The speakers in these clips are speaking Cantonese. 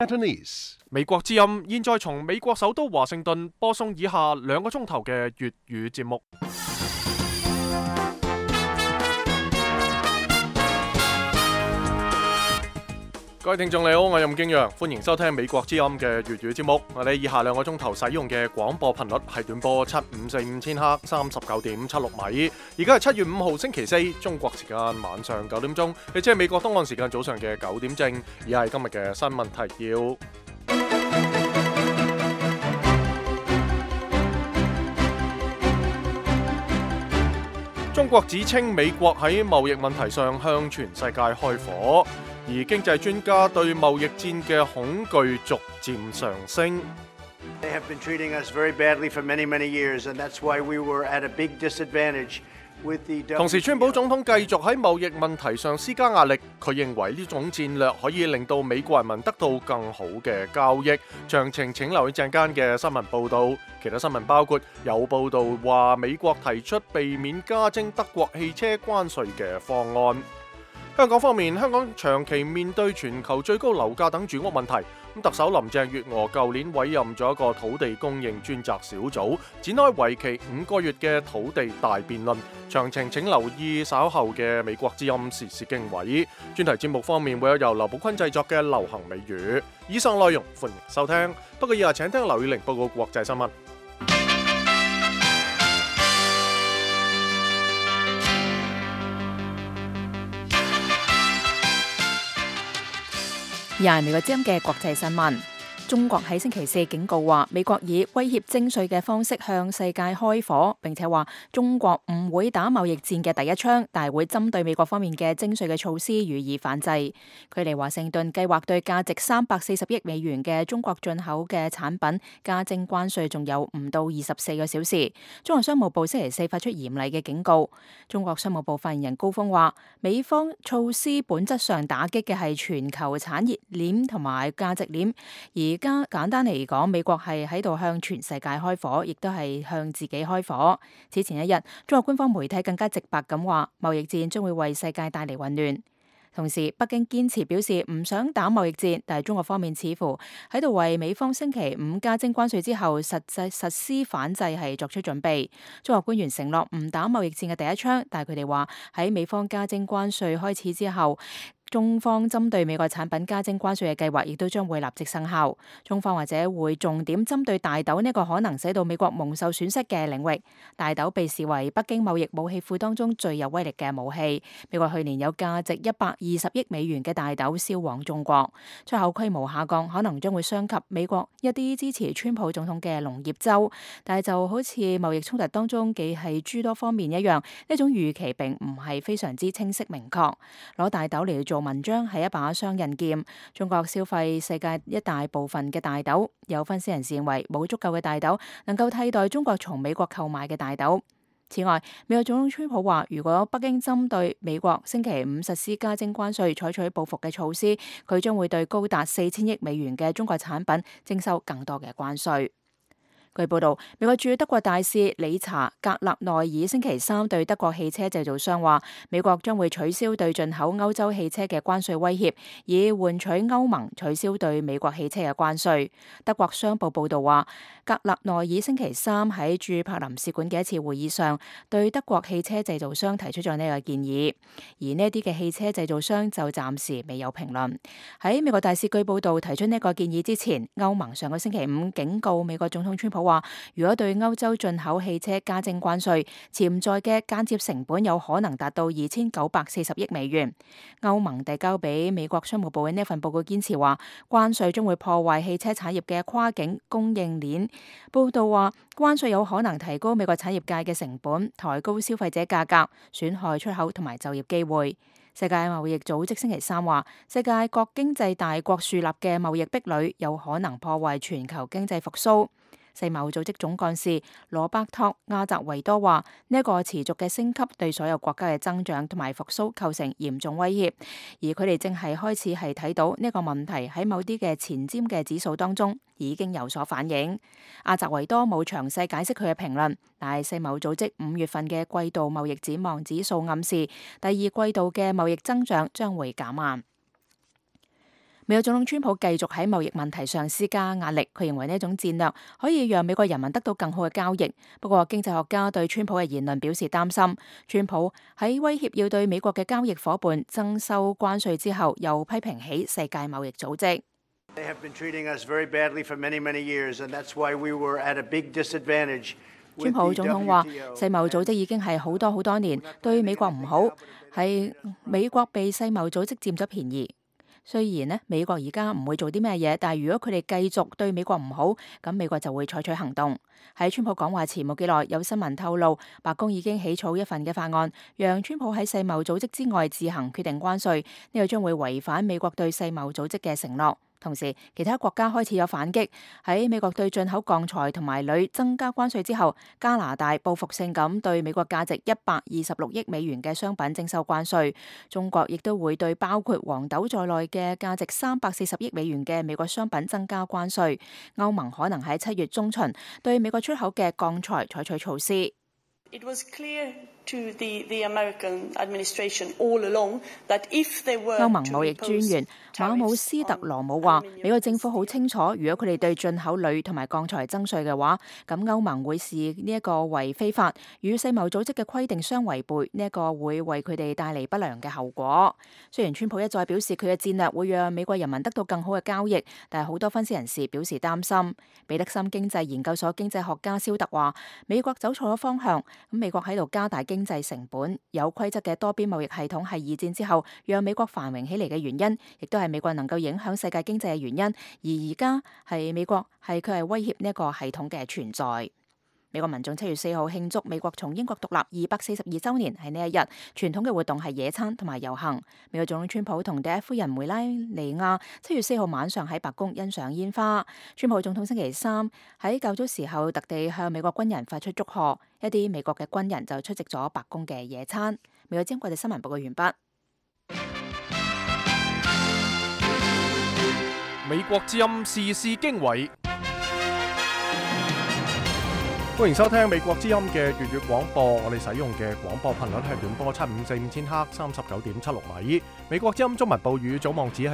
Cantonese 美國之音現在從美國首都華盛頓播送以下2個鐘頭嘅粵語節目。各位聽眾你好，我係任敬陽，歡迎收聽美國之音嘅粵語節目。我哋以下2個鐘頭使用嘅廣播頻率係短波7545千赫39.76米。而家係7月5號星期4，中國時間晚上9點鐘，亦即係美國東岸時間早上嘅9點正。而係今日嘅新聞提要。中國指稱美國喺貿易問題上向全世界開火，而經濟專家對貿易戰嘅恐懼逐漸上升。 They have been treating us very badly for many, many years, and that's why we were at a big disadvantage with the WTO. 同時，川普總統繼續喺貿易問題上施加壓力，佢認為呢種戰略可以令到美國人民得到更好嘅交易。詳情請留意陣間嘅新聞報導。其他新聞包括有報道話美國提出避免加徵德國汽車關稅嘅方案。香港方面，香港長期面對全球最高樓價等住屋問題。特首林鄭月娥舊年委任咗一個土地供應專責小組，展開為期5個月嘅土地大辯論。詳情請留意稍後嘅美國之音時事經緯。專題節目方面會有由劉寶坤製作嘅流行美語。以上內容歡迎收聽。不過以下請聽劉宇玲報告國際新聞。 又係美國之音嘅國際新聞。中國喺星期4警告話，美國以威脅徵稅嘅方式向世界開火，並且話中國唔會打貿易戰嘅第一槍，但係會針對美國方面嘅徵稅嘅措施予以反制。距離華盛頓計劃對價值340億美元嘅中國進口嘅產品加徵關稅，仲有唔到24個小時。中國商務部星期4發出嚴厲嘅警告。中國商務部發言人高峰話，美方措施本質上打擊嘅係全球產業鏈同埋價值鏈，而簡單嚟講，美國係喺度向全世界開火，亦都係向自己開火。此前一日，中國官方媒體更加直白咁話，貿易戰將會為世界帶嚟混亂。同時，北京堅持表示唔想打貿易戰，但係中國方面似乎喺度為美方星期5加徵關稅之後實施反制係作出準備。中國官員承諾唔打貿易戰嘅第一槍，但係佢哋話喺美方加徵關稅開始之後，中方針對美國產品加徵關稅嘅計劃亦都將會立即生效。中方或者會重點針對大豆呢個可能使到美國蒙受損失嘅領域。大豆被視為北京貿易武器庫當中最有威力嘅武器。美國去年有價值120億美元嘅大豆銷往中國，出口規模下降可能將會傷及美國一啲支持川普總統嘅農業州。但係就好似貿易衝突當中既係諸多方面一樣，呢種預期並唔係非常之清晰明確。攞大豆嚟做文章係一把雙刃劍。中國消費世界一大部分嘅大豆，有分析人士認為冇足夠嘅大豆能夠替代中國從美國購買嘅大豆。此外，美國總統川普話，如果北京針對美國星期5實施加徵關稅採取報復嘅措施，佢將會對高達4000億美元嘅中國產品徵收更多嘅關稅。據報道，美國駐德國大使理查格勒內爾星期3對德國汽車製造商話，美國將會取消對進口歐洲汽車嘅關稅威脅，以換取歐盟取消對美國汽車嘅關稅。德國商報報道話，格勒內爾星期3喺駐柏林使館嘅一次會議上，對德國汽車製造商提出咗呢個建議，而呢啲嘅汽車製造商就暫時未有評論。喺美國大使據報道提出呢個建議之前，歐盟上個星期5警告美國總統川普話，如果對歐洲進口汽車加徵關稅，潛在嘅間接成本有可能達到2940億美元。歐盟遞交俾美國商務部嘅呢份報告堅持話，關稅將會破壞汽車產業嘅跨境供應鏈。報道話，關稅有可能提高美國產業界嘅成本，抬高消費者價格，損害出口同埋就業機會。世界貿易組織星期3話，世界各經濟大國樹立嘅貿易壁壘有可能破壞全球經濟復甦。世貿組織總幹事羅伯托亞澤維多話，呢一個持續嘅升級對所有國家嘅增長同埋復甦構成嚴重威脅，而佢哋正係開始係睇到呢個問題喺某啲嘅前瞻嘅指數當中已經有所反映。亞澤維多冇詳細解釋佢嘅評論，但係世貿組織5月份嘅季度貿易展望指數暗示第二季度嘅貿易增長將會減慢。 美國總統川普繼續喺貿易問題上施加壓力，佢認為呢一種戰略可以讓美國人民得到更好嘅交易。不過經濟學家對川普嘅言論表示擔心。川普喺威脅要對美國嘅交易夥伴徵收關稅之後，又批評起世界貿易組織。 They have been treating us very badly for many, many years, and that's why we were at a big disadvantage. 川普總統話：世貿組織已經係好多年對美國唔好，係美國被世貿組織佔咗便宜。雖然呢，美國而家唔會做啲咩嘢，但係如果佢哋繼續對美國唔好，咁美國就會採取行動。喺川普講話前冇幾耐，有新聞透露，白宮已經起草一份嘅法案，讓川普喺世貿組織之外自行決定關稅，呢個將會違反美國對世貿組織嘅承諾。同時，其他國家開始有反擊。喺美國對進口鋼材同埋鋁增加關稅之後，加拿大報復性咁對美國價值126億美元嘅商品徵收關稅。中國亦都會對包括黃豆在內嘅價值340億美元嘅美國商品增加關稅。歐盟可能喺7月中旬對美國出口嘅鋼材採取措施。 It was clear to the American administration all along that if they were 歐盟貿易專員馬姆斯特羅姆話：美國政府好清楚，如果佢哋對進口鋁同埋鋼材徵稅嘅話，咁歐盟會視呢一個為非法，與世貿組織嘅規定相違背，呢一個會為佢哋帶嚟不良嘅後果。雖然川普一再表示佢嘅戰略會讓美國人民得到更好嘅交易，但係好多分析人士表示擔心。彼得森經濟研究所經濟學家蕭特話：美國走錯咗方向，咁美國喺度加大經濟成本。有規則嘅多邊貿易系統係二戰之後讓美國繁榮起嚟嘅原因，亦都係美國能夠影響世界經濟嘅原因。而家係美國佢係威脅呢一個系統嘅存在。美國民眾7月4號慶祝美國從英國獨立242週年，係呢一日傳統嘅活動係野餐同埋遊行。美國總統川普同第一夫人梅拉尼亞7月4號晚上喺白宮欣賞煙花。川普總統星期三喺較早時候特地向美國軍人發出祝賀，一啲美國嘅軍人就出席咗白宮嘅野餐。美國之音國際新聞報告完畢。 美國之音時事經緯。歡迎收聽美國之音嘅粵語廣播，我哋使用嘅廣播頻率係短波7545000赫39.76米。美國之音中文報語組網址係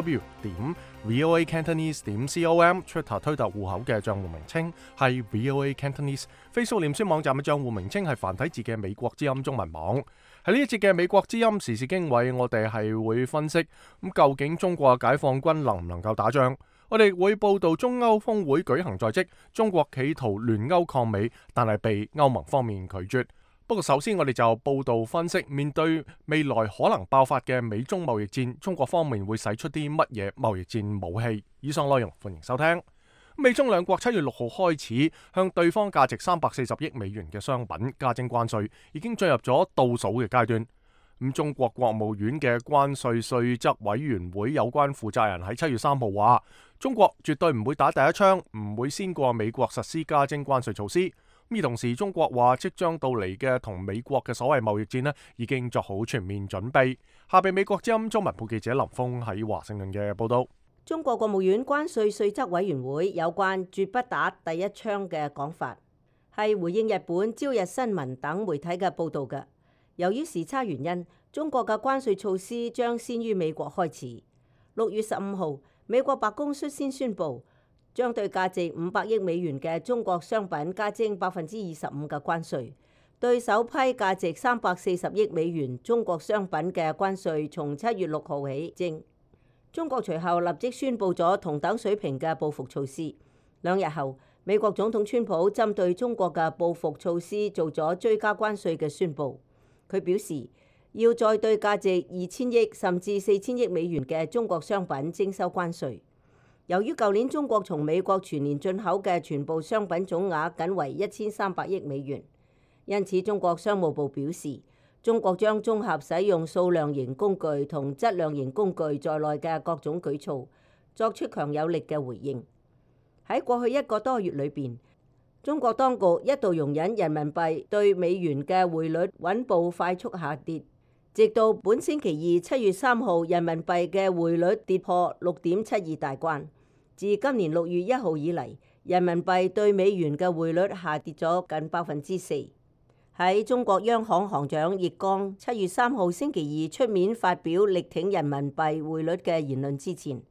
3w.voacantonese.com，Twitter 推特戶口嘅賬戶名稱係 VOA Cantonese， Facebook 臉書網站嘅賬戶名稱係繁體字嘅美國之音中文網。喺呢一節嘅美國之音時事經緯，我哋係會分析究竟中國解放軍能唔能夠打仗？我哋會報道中歐峰會舉行在即，中國企圖聯歐抗美，但係被歐盟方面拒絕。不過首先我哋就報道分析，面對未來可能爆發嘅美中貿易戰，中國方面會使出啲乜嘢貿易戰武器？以上內容歡迎收聽。美中兩國7月6號開始向對方價值340億美元嘅商品加徵關稅，已經進入咗倒數嘅階段。中國國務院嘅關稅稅則委員會有關負責人喺7月3號話，中國絕對唔會打第一槍，唔會先過美國實施加徵關稅措施。而同時，中國話即將到嚟嘅同美國嘅所謂貿易戰呢，已經作好全面準備。下邊美國之音中文部記者林峰喺華盛頓嘅報道。 中國國務院關稅稅則委員會有關絕不打第一槍嘅講法，係回應日本朝日新聞等媒體嘅報道嘅。由於時差原因，中國嘅關稅措施將先於美國開始。6月15號，美國白宮率先宣布，將對價值500億美元嘅中國商品加徵25%嘅關稅，對首批價值340億美元中國商品嘅關稅從7月6號起徵。中國隨後立即宣布咗同等水平嘅報復措施。2日後，美國總統川普針對中國嘅報復措施做咗追加關稅嘅宣布。佢表示要再對價值2000億甚至4000億美元嘅中國商品徵收關稅。由於舊年中國從美國全年進口嘅全部商品總額僅為1300億美元，因此中國商務部表示，中國將綜合使用數量型工具同質量型工具在內嘅各種舉措，作出強有力嘅回應。喺過去1個多月裏邊，中國當局一度容忍人民幣對美元嘅匯率穩步快速下跌，直到本星期二7月3號，人民幣嘅匯率跌破6.72大關。自今年6月1號以嚟，人民幣對美元嘅匯率下跌咗近4%。喺中國央行行長易綱7月3號星期二出面發表力挺人民幣匯率嘅言論之前，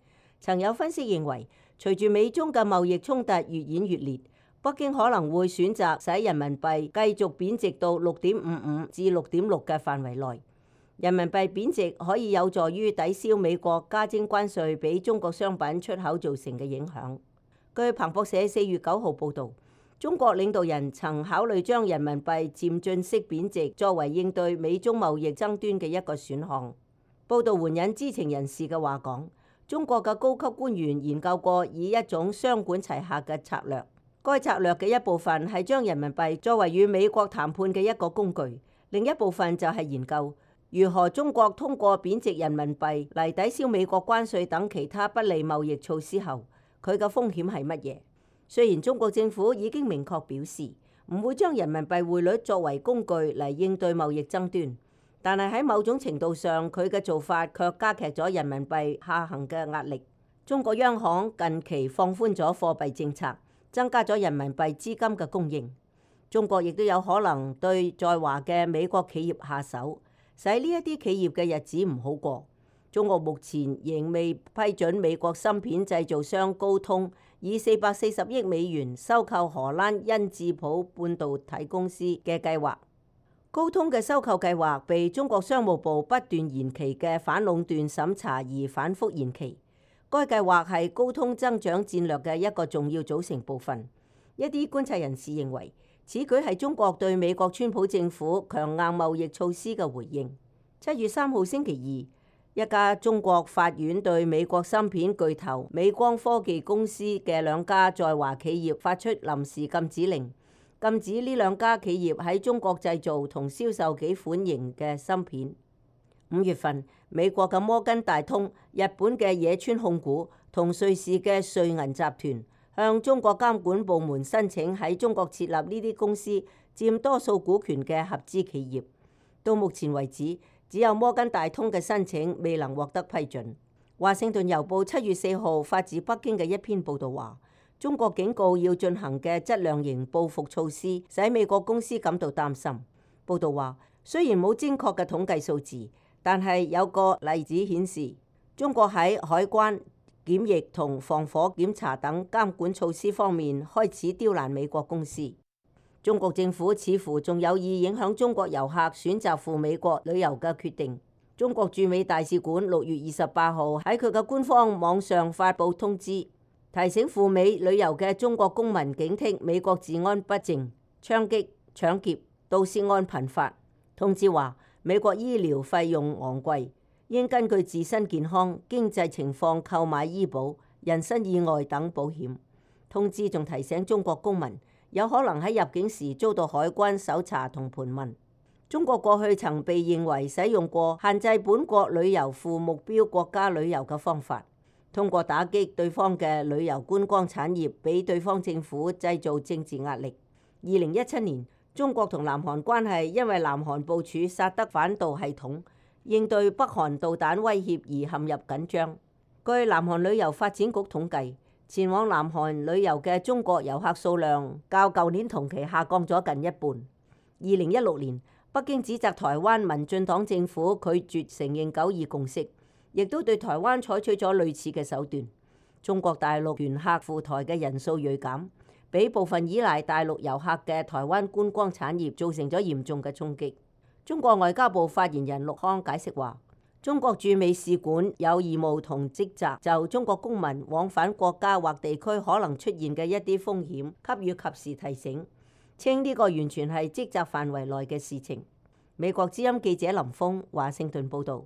曾有分析認為，隨住美中嘅貿易衝突越演越烈，北京可能會選擇使人民幣繼續貶值到6.55至6.6嘅範圍內。人民幣貶值可以有助於抵消美國加徵關稅俾中國商品出口造成嘅影響。據彭博社4月9號報導，中國領導人曾考慮將人民幣漸進式貶值作為應對美中貿易爭端嘅一個選項。報導援引知情人士嘅話講，中國嘅高級官員研究過以一種雙管齊下嘅策略，該策略嘅一部分係將人民幣作為與美國談判嘅一個工具，另一部分就係研究如何中國通過貶值人民幣嚟抵消美國關稅等其他不利貿易措施後，佢嘅風險係乜嘢？雖然中國政府已經明確表示唔會將人民幣匯率作為工具嚟應對貿易爭端，但係喺某種程度上，佢嘅做法卻加劇咗人民幣下行嘅壓力。中國央行近期放寬咗貨幣政策，增加咗人民幣資金嘅供應。中國亦都有可能對在華嘅美國企業下手，使呢一啲企業嘅日子唔好過。中國目前仍未批准美國芯片製造商高通以440億美元收購荷蘭恩智浦半導體公司嘅計劃。高通嘅收購計劃被中國商務部不斷延期嘅反壟斷審查而反覆延期。該計劃係高通增長戰略嘅一個重要組成部分。一啲觀察人士認為，此舉係中國對美國川普政府強硬貿易措施嘅回應。7月3號星期二，一家中國法院對美國芯片巨頭美光科技公司嘅2家在華企業發出臨時禁止令，禁止呢2家企業喺中國製造同銷售幾款型嘅芯片。5月份，美國嘅摩根大通、日本嘅野村控股同瑞士嘅瑞銀集團向中國監管部門申請喺中國設立呢啲公司佔多數股權嘅合資企業。到目前為止，只有摩根大通嘅申請未能獲得批准。華盛頓郵報7月4號發自北京嘅一篇報導話，中國警告要進行嘅質量型報復措施，使美國公司感到擔心。報導話，雖然冇精確嘅統計數字，但係有個例子顯示，中國喺海關、檢疫同防火檢查等監管措施方面開始刁難美國公司。中國政府似乎仲有意影響中國遊客選擇赴美國旅遊嘅決定。中國駐美大使館6月28號喺佢嘅官方網上發布通知，提醒赴美旅遊嘅中國公民警惕美國治安不正、槍擊、搶劫、盜竊案頻發。通知話，美國醫療費用昂貴，應根據自身健康、經濟情況購買醫保、人身意外等保險。通知仲提醒中國公民，有可能喺入境時遭到海關搜查同盤問。中國過去曾被認為使用過限制本國旅遊赴目標國家旅遊嘅方法，通過打擊對方嘅旅遊觀光產業，俾對方政府製造政治壓力。2017年，中國同南韓關係因為南韓部署薩德反導系統，應對北韓導彈威脅而陷入緊張。據南韓旅遊發展局統計，前往南韓旅遊嘅中國遊客數量較舊年同期下降咗近一半。2016年，北京指責台灣民進黨政府拒絕承認九二共識，亦都對台灣採取咗類似嘅手段。中國大陸團客赴台嘅人數銳減，俾部分依賴大陸遊客嘅台灣觀光產業造成咗嚴重嘅衝擊。中國外交部發言人陸康解釋話，中國駐美使館有義務同職責就中國公民往返國家或地區可能出現嘅一啲風險給予及時提醒，稱呢個完全係職責範圍內嘅事情。美國之音記者林峰華盛頓報導。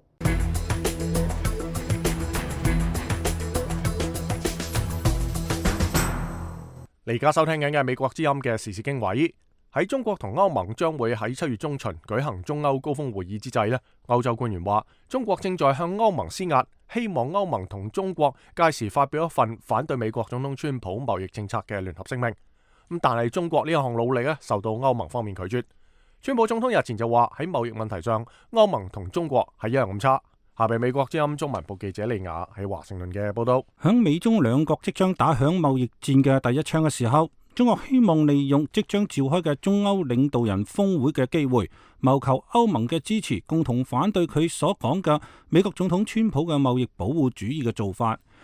你而家收聽緊嘅美國之音嘅時事經緯。喺中國同歐盟將會喺7月中旬舉行中歐高峰會議之際呢，歐洲官員話中國正在向歐盟施壓，希望歐盟同中國屆時發表一份反對美國總統川普貿易政策嘅聯合聲明。但係中國呢一項努力受到歐盟方面拒絕。川普總統日前就話喺貿易問題上，歐盟同中國係一樣咁差。下邊美國之音中文部記者利亞喺華盛頓嘅報道。 響美中兩國即將打響貿易戰嘅第一槍嘅時候，中國希望利用即將召開嘅中歐領導人峰會嘅機會，謀求歐盟嘅支持，共同反對佢所講嘅美國總統川普嘅貿易保護主義嘅做法。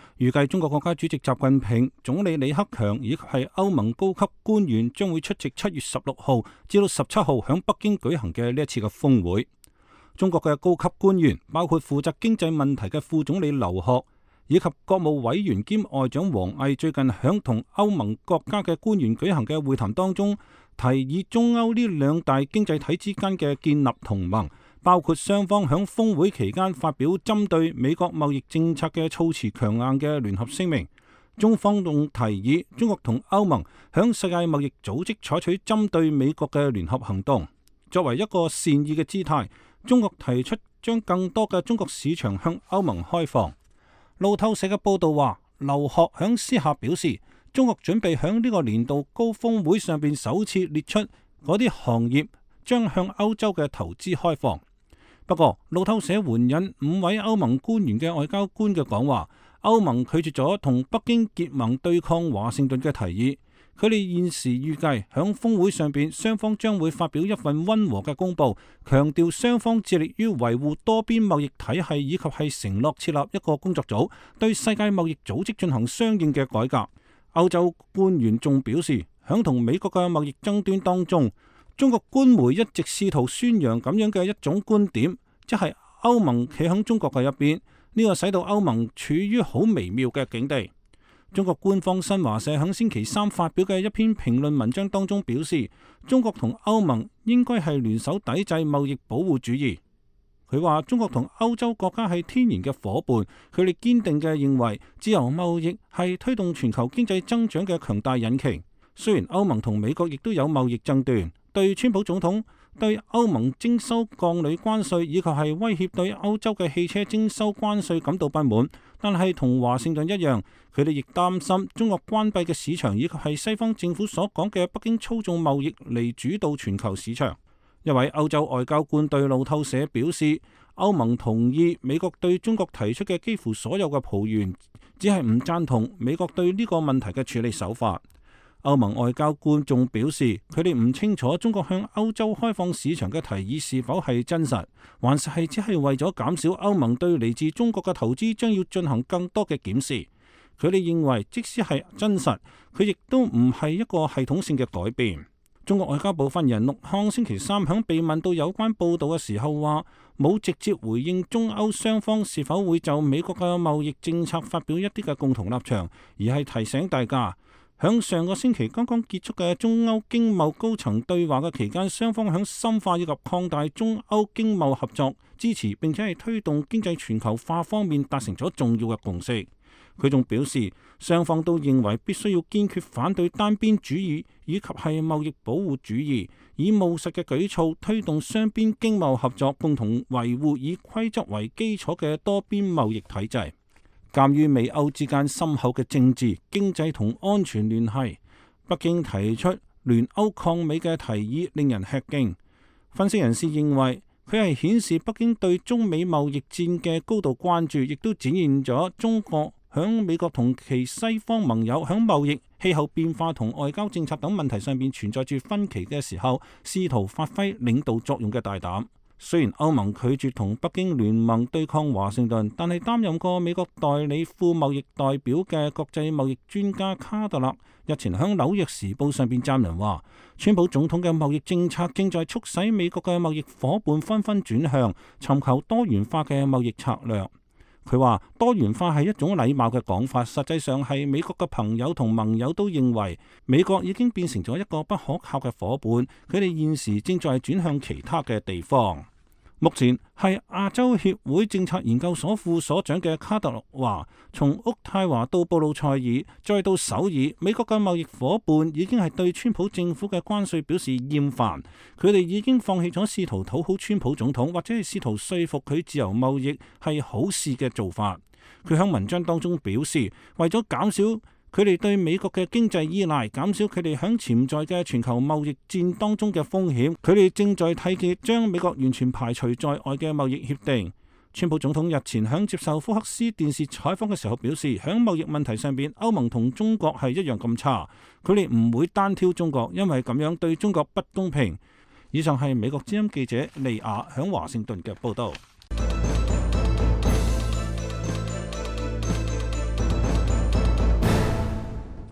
預計中國國家主席習近平、總理李克強以及係歐盟高級官員將會出席7月16號至到17號響北京舉行嘅呢一次嘅峰會。中國嘅高級官員包括負責經濟問題嘅副總理劉鶴，以及國務委員兼外長王毅最近響同歐盟國家嘅官員舉行嘅會談當中，提議中歐呢兩大經濟體之間嘅建立同盟，包括雙方響峰會期間發表針對美國貿易政策嘅措辭強硬嘅聯合聲明。中方仲提議中國同歐盟響世界貿易組織採取針對美國嘅聯合行動，作為一個善意嘅姿態。中國提出將更多嘅中國市場向歐盟開放。路透社嘅報道話，劉鶴響私下表示，中國準備響呢個年度高峰會上邊首次列出嗰啲行業將向歐洲嘅投資開放。不過，路透社援引5位歐盟官員嘅外交官嘅講話，歐盟拒絕咗同北京結盟對抗華盛頓嘅提議。佢哋現時預計響峰會上邊，雙方將會發表一份溫和嘅公報，強調雙方致力於維護多邊貿易體系，以及係承諾設立一個工作組，對世界貿易組織進行相應嘅改革。歐洲官員仲表示，響同美國嘅貿易爭端當中，中國官媒一直試圖宣揚咁樣嘅一種觀點，即係歐盟企響中國嘅一邊，呢個使到歐盟處於好微妙嘅境地。中國官方新華社喺星期三發表嘅一篇評論文章當中表示，中國同歐盟應該係聯手抵制貿易保護主義。佢話中國同歐洲國家係天然嘅夥伴，佢哋堅定嘅認為自由貿易係推動全球經濟增長嘅強大引擎。雖然歐盟同美國亦都有貿易爭端，對川普總統對歐盟徵收鋼鋁關稅以及係威脅對歐洲嘅汽車徵收關稅感到不滿，但係同華盛頓一樣，佢哋亦擔心中國關閉嘅市場以及係西方政府所講嘅北京操縱貿易嚟主導全球市場。一位歐洲外交官對路透社表示，歐盟同意美國對中國提出嘅幾乎所有嘅抱怨，只係唔贊同美國對呢個問題嘅處理手法。歐盟外交官仲表示，佢哋唔清楚中國向歐洲開放市場嘅提議是否係真實，還是係只係為咗減少歐盟對嚟自中國嘅投資將要進行更多嘅檢視。佢哋認為，即使係真實，佢亦都唔係一個系統性嘅改變。中國外交部發言人陸康星期三響被問到有關報導嘅時候話，冇直接回應中歐雙方是否會就美國嘅貿易政策發表一啲嘅共同立場，而係提醒大家，響上個星期剛剛結束嘅中歐經貿高層對話嘅期間，雙方響深化以及擴大中歐經貿合作、支持並且係推動經濟全球化方面達成咗重要嘅共識。佢仲表示，雙方都認為必須要堅決反對單邊主義以及係貿易保護主義，以務實嘅舉措推動雙邊經貿合作，共同維護以規則為基礎嘅多邊貿易體制。鑑於美歐之間深厚嘅政治、經濟同安全聯繫，北京提出聯歐抗美嘅提議令人吃驚。分析人士認為，佢係顯示北京對中美貿易戰嘅高度關注，亦都展現咗中國響美國同其西方盟友響貿易、氣候變化同外交政策等問題上面存在住分歧嘅時候，試圖發揮領導作用嘅大膽。雖然歐盟拒絕同北京聯盟對抗華盛頓，但係擔任過美國代理副貿易代表嘅國際貿易專家卡特勒日前響紐約時報上邊撰文話，川普總統嘅貿易政策正在促使美國嘅貿易夥伴紛紛轉向尋求多元化嘅貿易策略。佢話多元化係一種禮貌嘅講法，實際上係美國嘅朋友同盟友都認為美國已經變成咗一個不可靠嘅夥伴，佢哋現時正在轉向其他嘅地方。目前係亞洲協會政策研究所副所長嘅卡特勒話，從渥太華到布魯塞爾再到首爾，美國嘅貿易夥伴已經係對川普政府嘅關稅表示厭煩，佢哋已經放棄咗試圖討好川普總統或者係試圖說服佢自由貿易係好事嘅做法。佢喺文章當中表示，為咗減少佢哋對美國嘅經濟依賴，減少佢哋響潛在嘅全球貿易戰當中嘅風險，佢哋正在締結將美國完全排除在外嘅貿易協定。川普總統日前響接受福克斯電視採訪嘅時候表示，響貿易問題上邊，歐盟同中國係一樣咁差，佢哋唔會單挑中國，因為咁樣對中國不公平。以上係美國之音記者利亞響華盛頓嘅報道。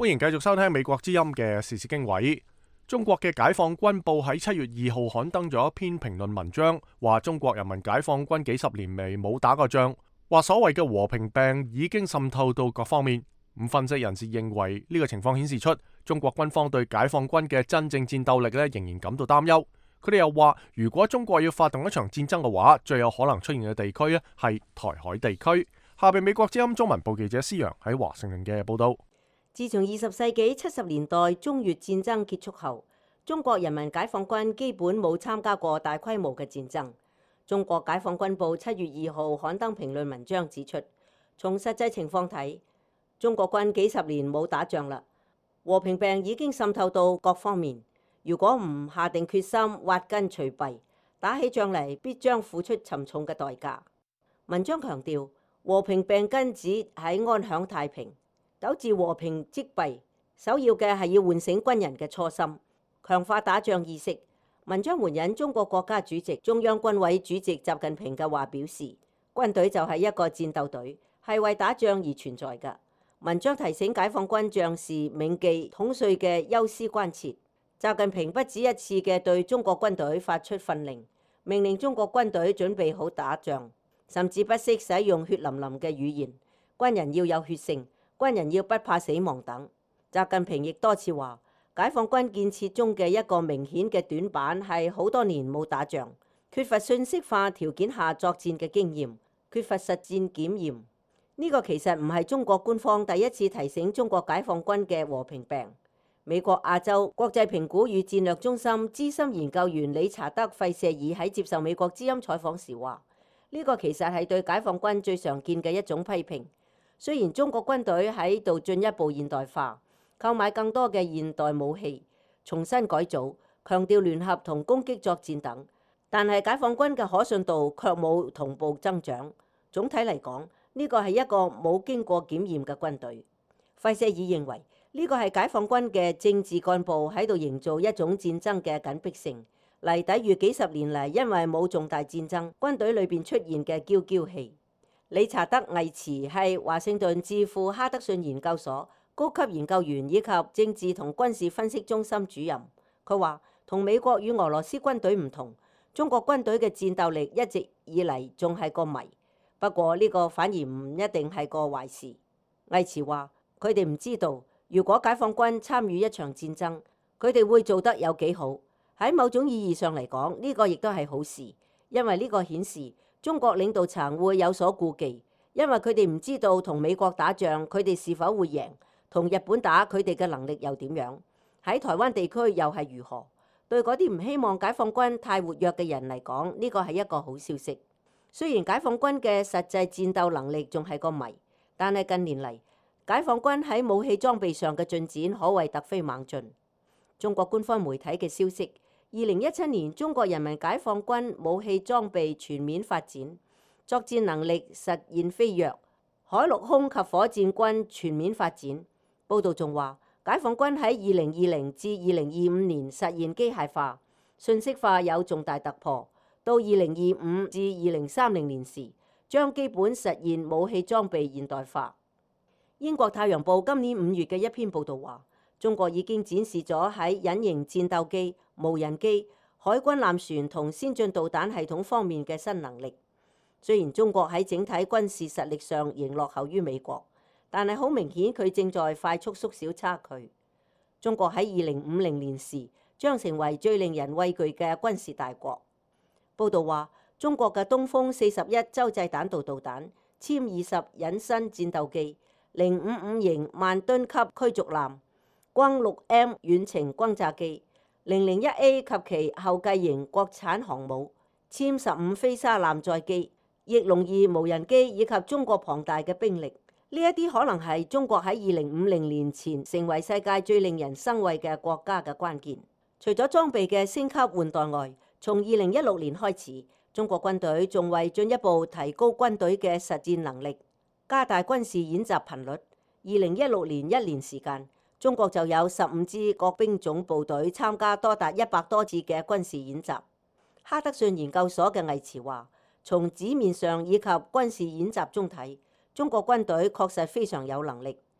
歡迎繼續收聽美國之音嘅時事經緯。中國嘅解放軍報喺7月2號刊登咗一篇評論文章，話中國人民解放軍幾十年嚟冇打過仗，話所謂嘅和平病已經滲透到各方面。咁分析人士認為呢個情況顯示出中國軍方對解放軍嘅真正戰鬥力仍然感到擔憂。佢哋又話，如果中國要發動一場戰爭嘅話，最有可能出現嘅地區係台海地區。下邊美國之音中文部記者施洋喺華盛頓嘅報道。 自從20世紀70年代中越戰爭結束後，中國人民解放軍基本冇參加過大規模嘅戰爭。中國解放軍報7月2號刊登評論文章指出，從實際情況睇，中國軍幾十年冇打仗啦，和平病已經滲透到各方面。如果唔下定決心挖根除弊，打起仗嚟必將付出沉重嘅代價。文章強調，和平病根子喺安享太平，糾治和平積弊，首要嘅係要喚醒軍人嘅初心，強化打仗意識。文章援引中國國家主席、中央軍委主席習近平嘅話表示，軍隊就係一個戰鬥隊，係為打仗而存在嘅。文章提醒解放軍將士銘記統帥嘅憂思關切。習近平不止一次嘅對中國軍隊發出訓令，命令中國軍隊準備好打仗，甚至不惜使用血淋淋嘅語言，軍人要有血性，軍人要不怕死亡等。習近平亦多次話，解放軍建設中嘅一個明顯嘅短板係好多年冇打仗，缺乏信息化條件下作戰嘅經驗，缺乏實戰檢驗。呢個其實唔係中國官方第一次提醒中國解放軍嘅和平病。美國亞洲國際評估與戰略中心資深研究員理查德·費舍爾喺接受美國之音採訪時話，呢個其實係對解放軍最常見嘅一種批評。雖然中國軍隊喺度進一步現代化，購買更多嘅現代武器，重新改組，強調聯合同攻擊作戰等，但係解放軍嘅可信度卻冇同步增長。總體嚟講，呢個係一個冇經過檢驗嘅軍隊。費舍爾認為，呢個係解放軍嘅政治幹部喺度營造一種戰爭嘅緊迫性，嚟抵禦幾十年嚟因為冇重大戰爭，軍隊裏邊出現嘅驕驕氣。理查德·魏茨係華盛頓智庫哈德遜研究所高級研究員以及政治同軍事分析中心主任。佢話，同美國與俄羅斯軍隊唔同，中國軍隊嘅戰鬥力一直以嚟仲係個謎。不過呢個反而唔一定係個壞事。魏茨話，佢哋唔知道，如果解放軍參與一場戰爭，佢哋會做得有幾好。喺某種意義上嚟講，呢個亦都係好事，因為呢個顯示中國領導層會有所顧忌，因為佢哋唔知道同美國打仗佢哋是否會贏，同日本打佢哋嘅能力又點樣，喺台灣地區又係如何。對嗰啲唔希望解放軍太活躍嘅人嚟講，呢個係一個好消息。雖然解放軍嘅實際戰鬥能力仲係個謎，但係近年嚟，解放軍喺武器裝備上嘅進展可謂突飛猛進。中國官方媒體嘅消息，2017年中國人民解放軍武器裝備全面發展，作戰能力實現飛躍，海陸空及火箭軍全面發展。報道仲話，解放軍喺2020至2025年實現機械化、信息化有重大突破，到2025至2030年時，將基本實現武器裝備現代化。英國太陽報今年5月嘅一篇報導話，中國已經展示咗喺隱形戰鬥機、無人機、海軍艦船同先進導彈系統方面嘅新能力。雖然中國喺整體軍事實力上仍落後於美國，但係好明顯佢正在快速縮小差距。中國喺2050年時將成為最令人畏懼嘅軍事大國。報導話，中國嘅東風41洲際彈道導彈、殲20隱身戰鬥機、055型萬噸級驅逐艦、轟 6M 遠程轟炸機、001A 及其後繼型國產航母、殲15飛沙艦載機、翼龍2無人機以及中國龐大嘅兵力，呢一啲可能係中國喺2050年前成為世界最令人生畏嘅國家嘅關鍵。除咗裝備嘅升級換代外，從2016年開始，中國軍隊仲為進一步提高軍隊嘅實戰能力，加大軍事演習頻率。2016年1年時間，中國就有15支各兵種部隊參加多達100多次嘅軍事演習。哈德遜研究所嘅魏茨話，從紙面上以及軍事演習中睇，中國軍隊確實非常有能力。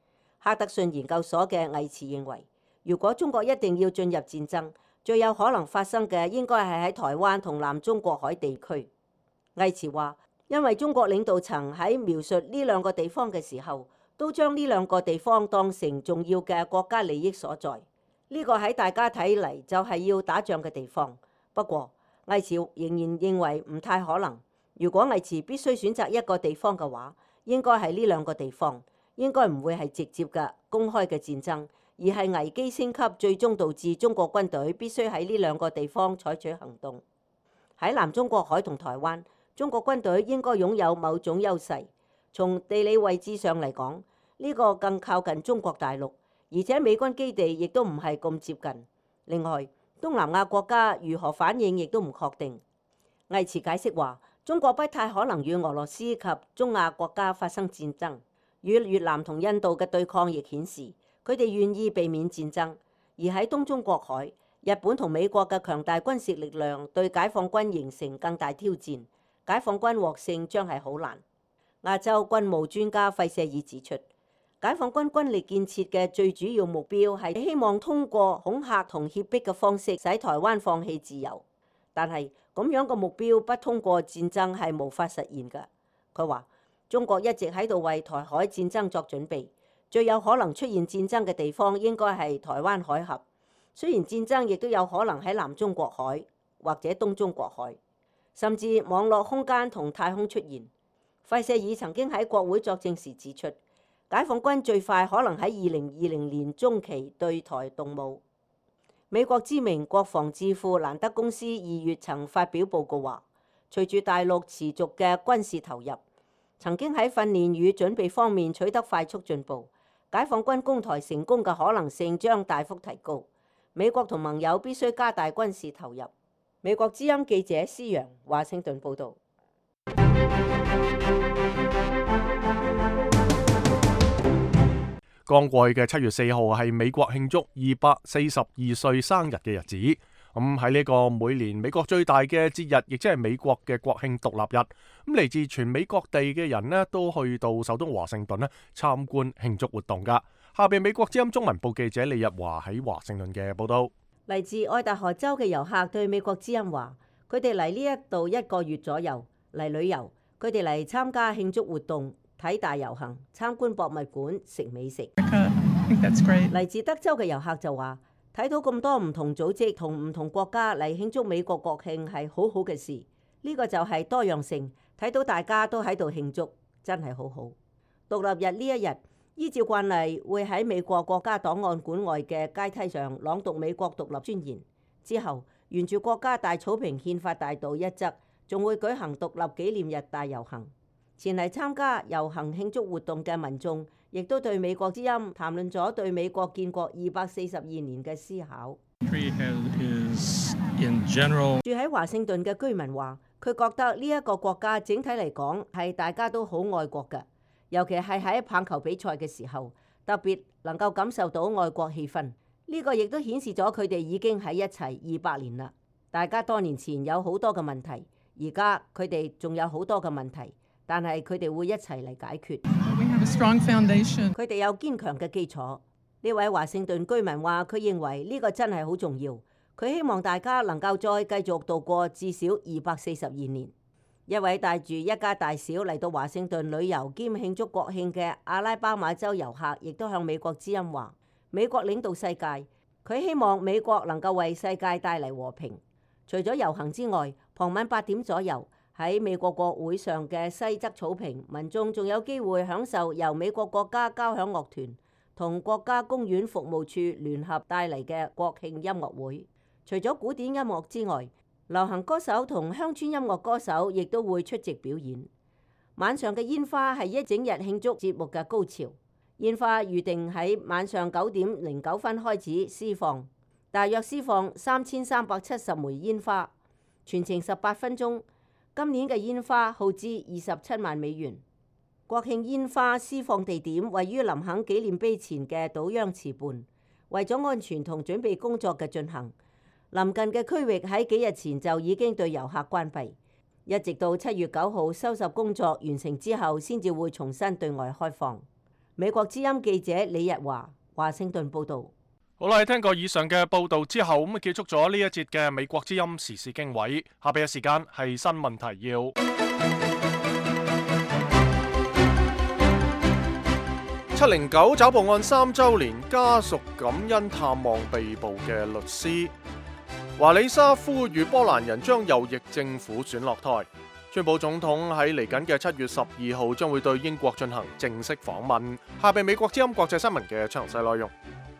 哈德遜研究所嘅魏慈認為，如果中國一定要進入戰爭，最有可能發生嘅應該係喺台灣同南中國海地區。魏慈話，因為中國領導層喺描述呢兩個地方嘅時候，都將呢兩個地方當成重要嘅國家利益所在。呢個喺大家睇嚟就係要打仗嘅地方。不過，魏慈仍然認為唔太可能。如果魏慈必須選擇一個地方嘅話，應該係呢兩個地方，應該唔會係直接嘅公開嘅戰爭，而係危機升級，最終導致中國軍隊必須喺呢兩個地方採取行動。喺南中國海同台灣，中國軍隊應該擁有某種優勢。從地理位置上嚟講，呢個更靠近中國大陸，而且美軍基地亦都唔係咁接近。另外，東南亞國家如何反應亦都唔確定。魏慈解釋話，中國不太可能與俄羅斯及中亞國家發生戰爭。與越南同印度嘅對抗亦顯示，佢哋願意避免戰爭。而喺東中國海，日本同美國嘅強大軍事力量對解放軍形成更大挑戰，解放軍獲勝將係好難。亞洲軍務專家費舍爾指出，解放軍軍力建設嘅最主要目標係希望通過恐嚇同脅迫嘅方式使台灣放棄自由，但係咁樣嘅目標不通過戰爭係無法實現嘅。佢話，中國一直喺度為台海戰爭作準備，最有可能出現戰爭嘅地方應該係台灣海峽。雖然戰爭亦都有可能喺南中國海或者東中國海，甚至網絡空間同太空出現。費舍爾曾經喺國會作證時指出，解放軍最快可能喺2020年中期對台動武。美國知名國防智庫蘭德公司2月曾發表報告話，隨住大陸持續嘅軍事投入，曾經喺訓練與準備方面取得快速進步，解放軍攻台成功嘅可能性將大幅提高。美國同盟友必須加大軍事投入。美國之音記者施洋華盛頓報導。 剛過去嘅7月4號係美國慶祝242歲生日嘅日子。咁喺呢個每年美國最大嘅節日，亦即係美國嘅國慶獨立日，咁嚟自全美各地嘅人呢都去到首都華盛頓呢參觀慶祝活動噶。下邊美國之音中文部記者李日華喺華盛頓嘅報道。 嚟自愛達荷州嘅遊客對美國之音話，佢哋嚟呢一度1個月左右嚟旅遊，佢哋嚟參加慶祝活動、睇大遊行、參觀博物館、食美食。嚟自德州嘅遊客就話，睇到咁多唔同組織同唔同國家嚟慶祝美國國慶係好好嘅事。呢個就係多樣性，睇到大家都喺度慶祝，真係好好。獨立日呢一日，依照慣例會喺美國國家檔案館外嘅階梯上朗讀美國獨立宣言，之後沿住國家大草坪憲法大道一側，仲會舉行獨立紀念日大遊行。前嚟參加遊行慶祝活動嘅民眾，亦都對美國之音談論咗對美國建國242年嘅思考。住喺華盛頓嘅居民話，佢覺得呢一個國家整體嚟講係大家都好愛國嘅，尤其係喺棒球比賽嘅時候，特別能夠感受到愛國氣氛。呢個亦都顯示咗佢哋已經喺一齊200年啦。大家多年前有好多嘅問題，而家佢哋仲有好多嘅問題，但係佢哋會一齊嚟解決。佢哋有堅強嘅基礎。呢位華盛頓居民話，佢認為呢個真係好重要。佢希望大家能夠再繼續度過至少242年。一位帶住一家大小嚟到華盛頓旅遊兼慶祝國慶嘅阿拉巴馬州遊客，亦都向美國之音話，美國領導世界，佢希望美國能夠為世界帶嚟和平。除咗遊行之外，傍晚8點左右喺美國國會上嘅西側草坪，民眾仲有機會享受由美國國家交響樂團同國家公園服務處聯合帶嚟嘅國慶音樂會。除咗古典音樂之外，流行歌手同鄉村音樂歌手亦都會出席表演。晚上嘅煙花係一整日慶祝節目嘅高潮。煙花預定喺晚上9點09分開始施放，大約施放3370枚煙花，全程18分鐘。今年嘅煙花耗資27萬美元。國慶煙花施放地點位於林肯紀念碑前嘅島央池畔。為咗安全同準備工作嘅進行，臨近嘅區域喺幾日前就已經對遊客關閉，一直到7月9號收拾工作完成之後，先至會重新對外開放。 美國之音記者李日華華盛頓報導。 好啦，聽過以上嘅報導之後，咁結束咗呢一節嘅美國之音時事經緯。下邊嘅時間係新聞提要。709抓捕案3週年，家屬感恩探望被捕嘅律師。華里莎呼籲波蘭人將右翼政府選落台。川普總統喺嚟緊嘅7月12號將會對英國進行正式訪問。下邊美國之音國際新聞嘅詳細內容。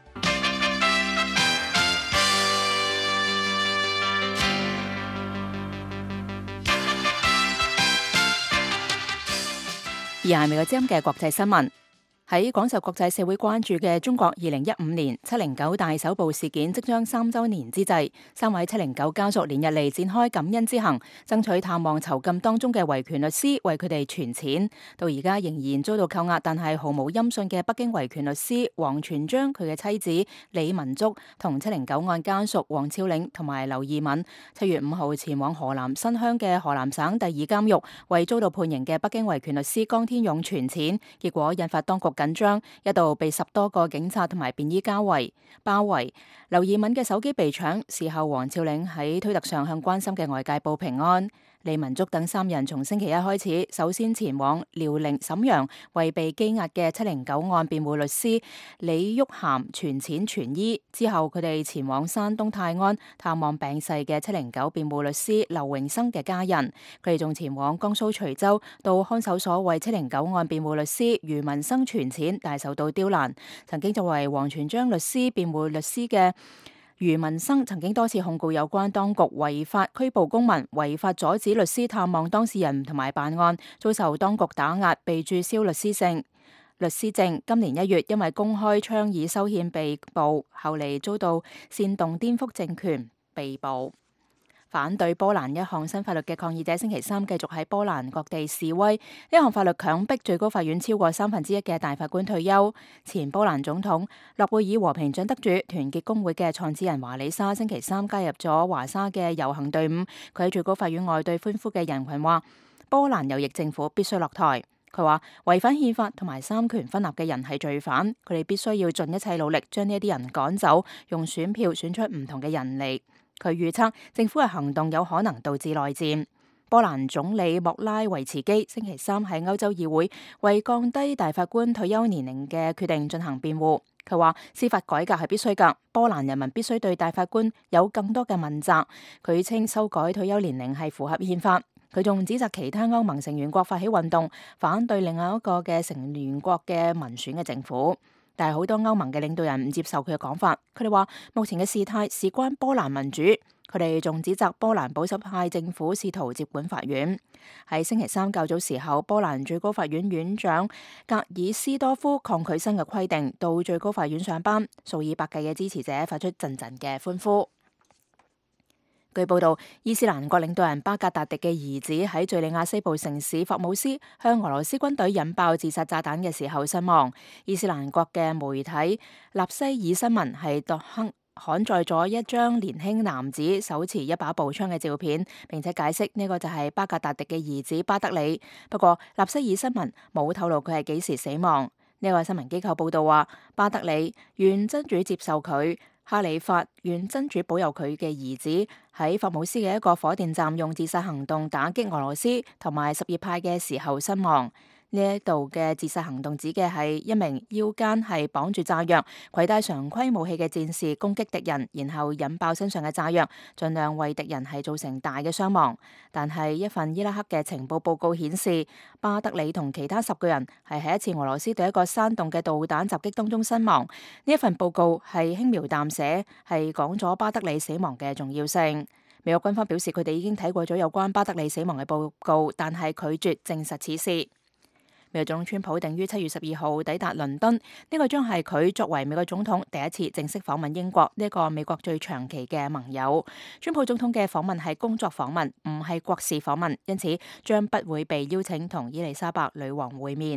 而係美國之音嘅國際新聞。喺廣受國際社會關注嘅中國2015年709大搜捕事件即將3週年之際，3位709家屬連日嚟展開感恩之行，爭取探望囚禁當中嘅維權律師，為佢哋存錢。到而家仍然遭到扣押，但係毫無音訊嘅北京維權律師王全璋、佢嘅妻子李文足同709案家屬黃超嶺同埋劉義敏，7月5號前往河南新鄉嘅河南省第2監獄，為遭到判刑嘅北京維權律師江天勇存錢，結果引發當局緊張，一度被10多個警察同埋便衣包圍。劉義敏嘅手機被搶，事後黃超嶺喺推特上向關心嘅外界報平安。李文足等3人從星期一開始，首先前往遼寧瀋陽，為被羈押嘅709案辯護律師李玉涵存錢存醫。之後佢哋前往山東泰安探望病逝嘅709辯護律師劉榮生嘅家人。佢哋仲前往江蘇徐州，到看守所為709案辯護律師余文生存錢，但受到刁難。曾經作為王全璋律師辯護律師嘅余文生曾經多次控告有關當局違法拘捕公民、違法阻止律師探望當事人同埋辦案，遭受當局打壓，被註銷律師證。今年1月因為公開倡議修憲被捕，後嚟遭到煽動顛覆政權被捕。反對波蘭一項新法律嘅抗議者星期3繼續喺波蘭各地示威。呢項法律強迫最高法院超過1/3嘅大法官退休。前波蘭總統、諾貝爾和平獎得主、團結工會嘅創始人華里莎星期3加入咗華沙嘅遊行隊伍。佢喺最高法院外對歡呼嘅人群話：波蘭右翼政府必須落台。佢話違反憲法同埋三權分立嘅人係罪犯，佢哋必須要盡一切努力將呢一啲人趕走，用選票選出唔同嘅人嚟。佢預測政府嘅行動有可能導致內戰。波蘭總理莫拉維茨基星期3喺歐洲議會為降低大法官退休年齡嘅決定進行辯護。佢話司法改革係必須㗎，波蘭人民必須對大法官有更多嘅問責。佢稱修改退休年齡係符合憲法。佢仲指責其他歐盟成員國發起運動，反對另外一個嘅成員國嘅民選嘅政府。但係好多歐盟嘅領導人唔接受佢嘅講法，佢哋話目前嘅事態事關波蘭民主。佢哋仲指責波蘭保守派政府試圖接管法院。喺星期3較早時候，波蘭最高法院院長格爾斯多夫抗拒新嘅規定，到最高法院上班，數以百計嘅支持者發出陣陣嘅歡呼。據報道，伊斯蘭國領導人巴格達迪嘅兒子喺敘利亞西部城市霍姆斯向俄羅斯軍隊引爆自殺炸彈嘅時候身亡。伊斯蘭國嘅媒體納西爾新聞係刊載咗一張年輕男子手持一把步槍嘅照片，並且解釋呢個就係巴格達迪嘅兒子巴德里。不過納西爾新聞冇透露佢係幾時死亡。呢個新聞機構報道話，巴德里願真主接受佢，哈里法願真主保佑佢嘅兒子喺霍姆斯嘅一個火電站用自殺行動打擊俄羅斯同埋什葉派嘅時候身亡。呢一度嘅自殺行動指嘅係一名腰間係綁住炸藥、攜帶常規武器嘅戰士攻擊敵人，然後引爆身上嘅炸藥，盡量為敵人係造成大嘅傷亡。但係一份伊拉克嘅情報報告顯示，巴德里同其他10個人係喺一次俄羅斯對一個山洞嘅導彈襲擊當中身亡。呢一份報告係輕描淡寫，係講咗巴德里死亡嘅重要性。美國軍方表示佢哋已經睇過咗有關巴德里死亡嘅報告，但係拒絕證實此事。美國總統川普定於7月12號抵達倫敦，呢個將係佢作為美國總統第一次正式訪問英國，呢個美國最長期嘅盟友。川普總統嘅訪問係工作訪問，唔係國事訪問，因此將不會被邀請同伊麗莎白女王會面。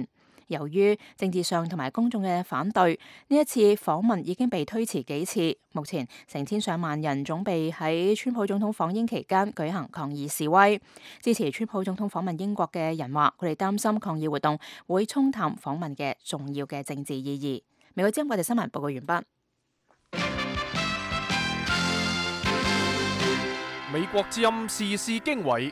由於政治上同埋公眾嘅反對，呢一次訪問已經被推遲幾次。目前成千上萬人總備喺川普總統訪英期間舉行抗議示威。支持川普總統訪問英國嘅人話，佢哋擔心抗議活動會沖淡訪問嘅重要嘅政治意義。美國之音國際新聞報告完畢。 美國之音時事經緯。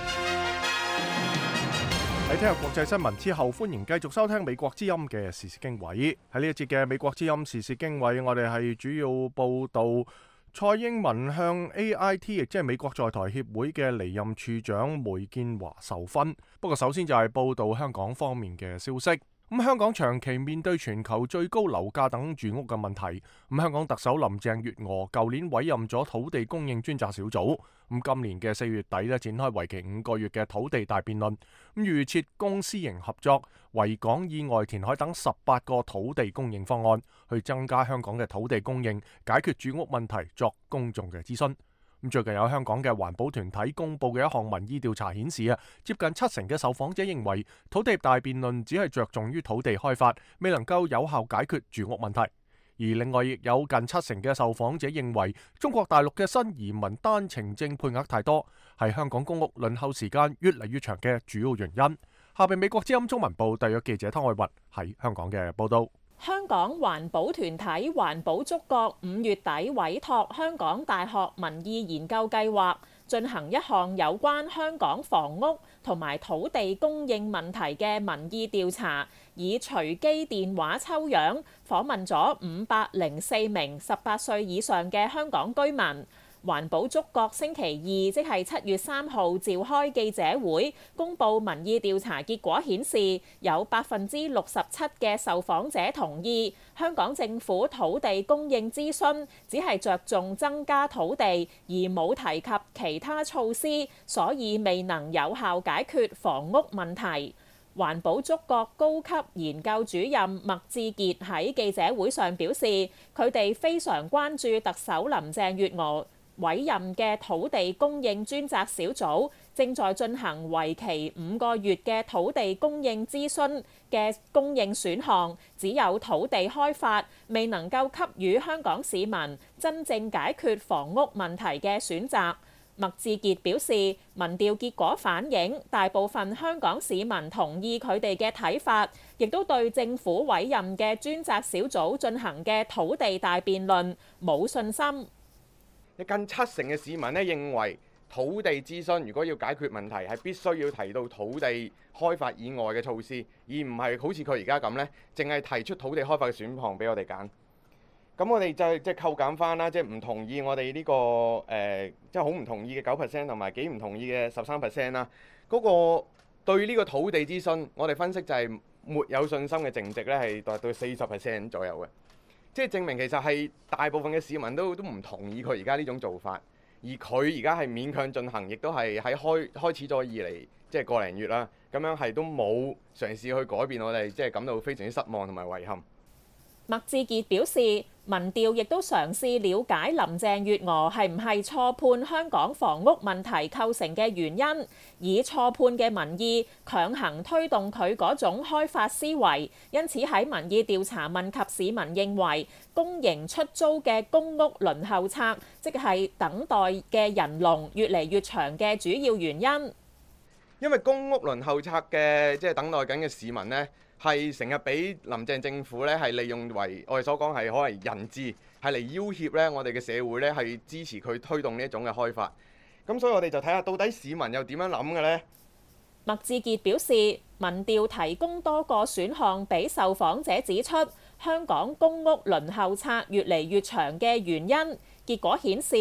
喺聽日國際新聞之後，歡迎繼續收聽美國之音嘅時事經緯。喺呢一節嘅美國之音時事經緯，我哋係主要報道蔡英文向 AIT， 亦即係美國在台協會嘅離任處長梅建華授勳。不過首先就係報道香港方面嘅消息。香港長期面對全球最高樓價等住屋嘅問題。香港特首林鄭月娥舊年委任咗土地供應專責小組。今年嘅4月底咧，展開為期5個月嘅土地大辯論。預設公私營合作、維港以外填海等18個土地供應方案，去增加香港嘅土地供應，解決住屋問題，作公眾嘅諮詢。最近有香港嘅環保團體公布嘅一項民意調查顯示接近70%嘅受訪者認為土地大辯論只係着重於土地開發，未能夠有效解決住屋問題。而另外亦有近70%嘅受訪者認為中國大陸嘅新移民單程證配額太多，係香港公屋輪候時間越嚟越長嘅主要原因。下邊美國之音中文部特約記者湯愛雲喺香港嘅報道。 香港環保團體環保觸覺5月底委託香港大學民意研究計劃進行一項有關香港房屋同埋土地供應問題嘅民意調查，以隨機電話抽樣訪問咗504名18歲以上嘅香港居民。環保觸覺星期二，即係7月3號召開記者會，公布民意調查結果顯示，有67%嘅受訪者同意香港政府土地供應諮詢只係着重增加土地，而冇提及其他措施，所以未能有效解決房屋問題。環保觸覺高級研究主任麥志傑喺記者會上表示，佢哋非常關注特首林鄭月娥委任嘅土地供應專責小組正在進行為期5個月嘅土地供應諮詢嘅供應選項，只有土地開發，未能夠給予香港市民真正解決房屋問題嘅選擇。麥志傑表示，民調結果反映大部分香港市民同意佢哋嘅睇法，亦都對政府委任嘅專責小組進行嘅土地大辯論冇信心。 近70%嘅市民咧認為土地諮詢如果要解決問題，係必須要提到土地開發以外嘅措施，而唔係好似佢而家咁呢，淨係提出土地開發嘅選項俾我哋揀。咁我哋就即係扣減翻啦，即係唔同意我哋呢個即係好唔同意嘅9%同埋幾唔同意嘅13%啦。嗰個對呢個土地諮詢，我哋分析就係沒有信心嘅淨值咧係達到40% 左右嘅。即係證明其實係大部分嘅市民都唔同意佢而家呢種做法，而佢而家係勉強進行，亦都係喺開始咗以嚟，即係個零月啦，咁樣係都冇嘗試去改變我哋，即係感到非常之失望同埋遺憾。 麥志傑表示，民調亦都嘗試了解林鄭月娥係唔係錯判香港房屋問題構成嘅原因，以錯判嘅民意強行推動佢嗰種開發思維。因此喺民意調查問及市民認為公營出租嘅公屋輪候冊，即係等待嘅人龍越嚟越長嘅主要原因。 因為公屋輪候冊嘅即係等待緊嘅市民呢，係成日俾林鄭政府咧係利用為我哋所講係可能人質，係嚟要挾咧我哋嘅社會咧係支持佢推動呢一種嘅開發。咁所以我哋就睇下到底市民又點樣諗嘅呢？ 麥志傑表示，民調提供多個選項俾受訪者指出香港公屋輪候冊越嚟越長嘅原因。結果顯示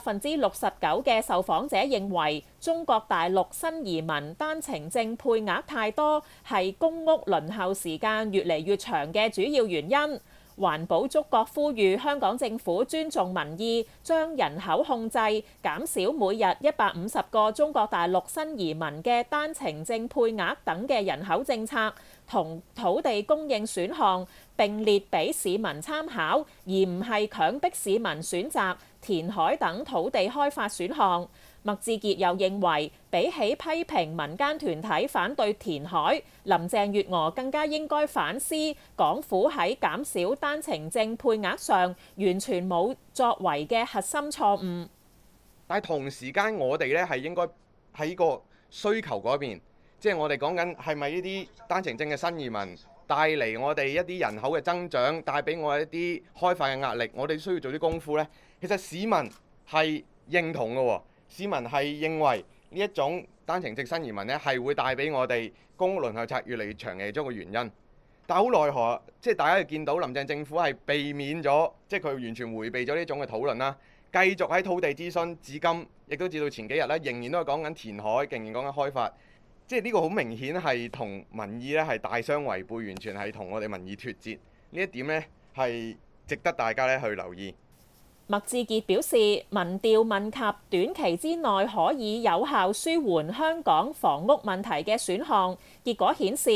，69%嘅受訪者認為中國大陸新移民單程證配額太多，係公屋輪候時間越嚟越長嘅主要原因。環保觸覺呼籲香港政府尊重民意，將人口控制，減少每日150個中國大陸新移民嘅單程證配額等嘅人口政策同土地供應選項並列俾市民參考，而唔係強迫市民選擇填海等土地開發選項。 麥志傑又認為，比起批評民間團體反對填海，林鄭月娥更加應該反思港府喺減少單程證配額上完全冇作為嘅核心錯誤。 但係同時間，我哋咧係應該喺個需求嗰邊，即係我哋講緊係咪呢啲單程證嘅新移民帶嚟我哋一啲人口嘅增長，帶俾我一啲開發嘅壓力，我哋需要做啲功夫呢。其實市民係認同嘅喎。市民係認為呢一種單程證新移民呢係會帶俾我哋公屋輪候冊越嚟越長嘅其中一個原因。但好奈何，即係大家見到林鄭政府係避免咗，即係佢完全迴避咗呢種嘅討論啦。繼續喺土地諮詢，至今亦都至到前幾日咧，仍然都係講緊填海，仍然講緊開發。即係呢個好明顯係同民意咧係大相違背，完全係同我哋民意脫節。呢一點呢係值得大家咧去留意。 麥志傑表示，民調問及短期之內可以有效舒緩香港房屋問題嘅選項，結果顯示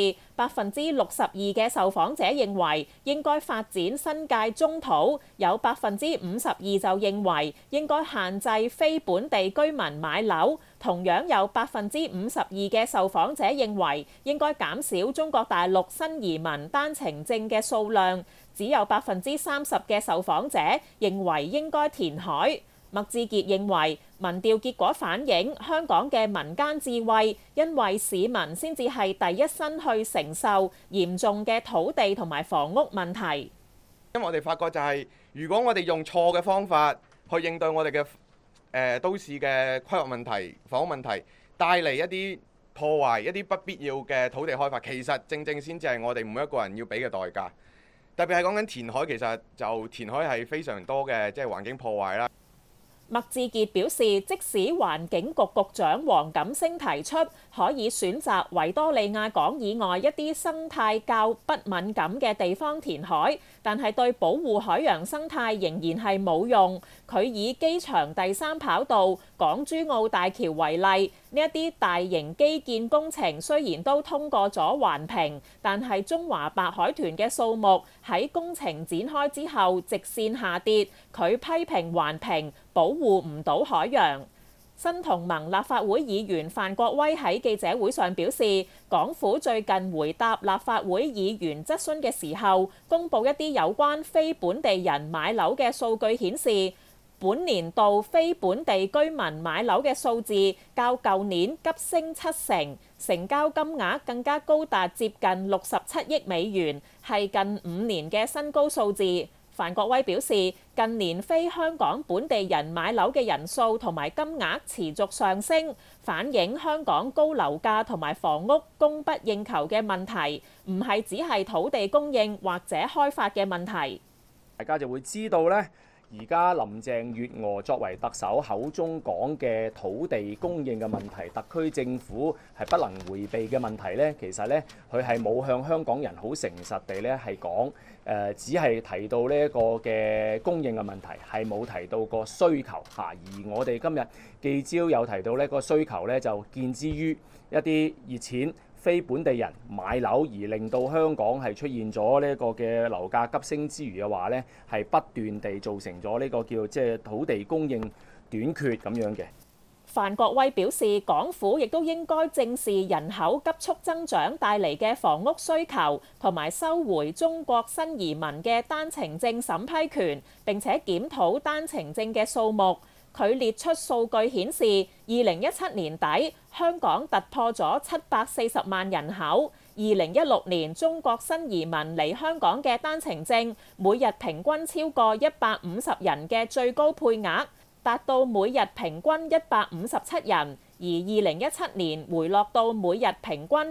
62%嘅受訪者認為應該發展新界中土，有52%就認為應該限制非本地居民買樓，同樣有52%嘅受訪者認為應該減少中國大陸新移民單程證嘅數量。只有30%嘅受訪者認為應該填海。麥志傑認為民調結果反映香港嘅民間智慧，因為市民先至係第一身去承受嚴重嘅土地同埋房屋問題。 因為我哋發覺就係，如果我哋用錯嘅方法去應對我哋嘅都市嘅規劃問題、房屋問題，帶嚟一啲破壞、一啲不必要嘅土地開發，其實正正先至係我哋每一個人要俾嘅代價。特別係講緊填海，其實就填海係非常多嘅，即係環境破壞啦。 麥志傑表示，即使環境局局長黃錦星提出可以選擇維多利亞港以外一啲生態較不敏感嘅地方填海，但係對保護海洋生態仍然係冇用。佢以機場第3跑道、港珠澳大橋為例，呢一啲大型基建工程雖然都通過咗環評，但係中華白海豚嘅數目喺工程展開之後直線下跌。佢批評環評保護唔到海洋。新同盟立法會議員范國威喺記者會上表示，港府最近回答立法會議員質詢嘅時候，公佈一啲有關非本地人買樓嘅數據顯示，本年度非本地居民買樓嘅數字較舊年急升7成，成交金額更加高達接近67億美元，係近5年嘅新高數字。范國威表示，近年非香港本地人買樓嘅人數同埋金額持續上升，反映香港高樓價同埋房屋供不應求嘅問題，唔係只係土地供應或者開發嘅問題。 大家就會知道呢，而家林鄭月娥作為特首口中講嘅土地供應嘅問題，特區政府係不能迴避嘅問題呢，其實呢，佢係冇向香港人好誠實地呢係講。只係提到呢一個嘅供應嘅問題，係冇提到個需求嚇。而我哋今日記招有提到呢個需求呢，就見之於一啲熱錢非本地人買樓，而令到香港係出現咗呢個嘅樓價急升之餘嘅話呢，係不斷地造成咗呢個叫即係土地供應短缺咁樣嘅。 范國威表示，港府亦都應該正視人口急速增長帶嚟嘅房屋需求，同埋收回中國新移民嘅單程證審批權，並且檢討單程證嘅數目。佢列出數據顯示，2017年底香港突破咗740萬人口。2016年中國新移民嚟香港嘅單程證每日平均超過150人嘅最高配額，達到每日平均157人，而2017年回落到每日平均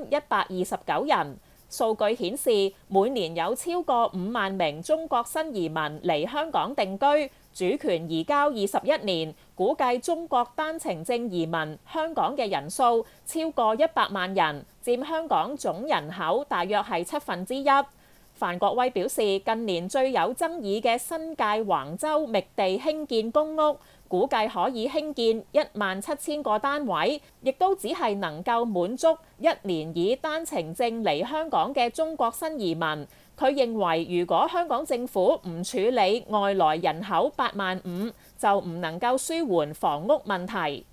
129人。數據顯示，每年有超過5萬名中國新移民嚟香港定居，主權移交21年，估計中國單程證移民香港嘅人數超過100萬人，佔香港總人口大約係1/7。范國威表示，近年最有爭議嘅新界橫洲覓地興建公屋，估計可以興建17000個單位，亦都只係能夠滿足1年以單程證嚟香港嘅中國新移民。佢認為，如果香港政府唔處理外來人口8萬5，就唔能夠舒緩房屋問題。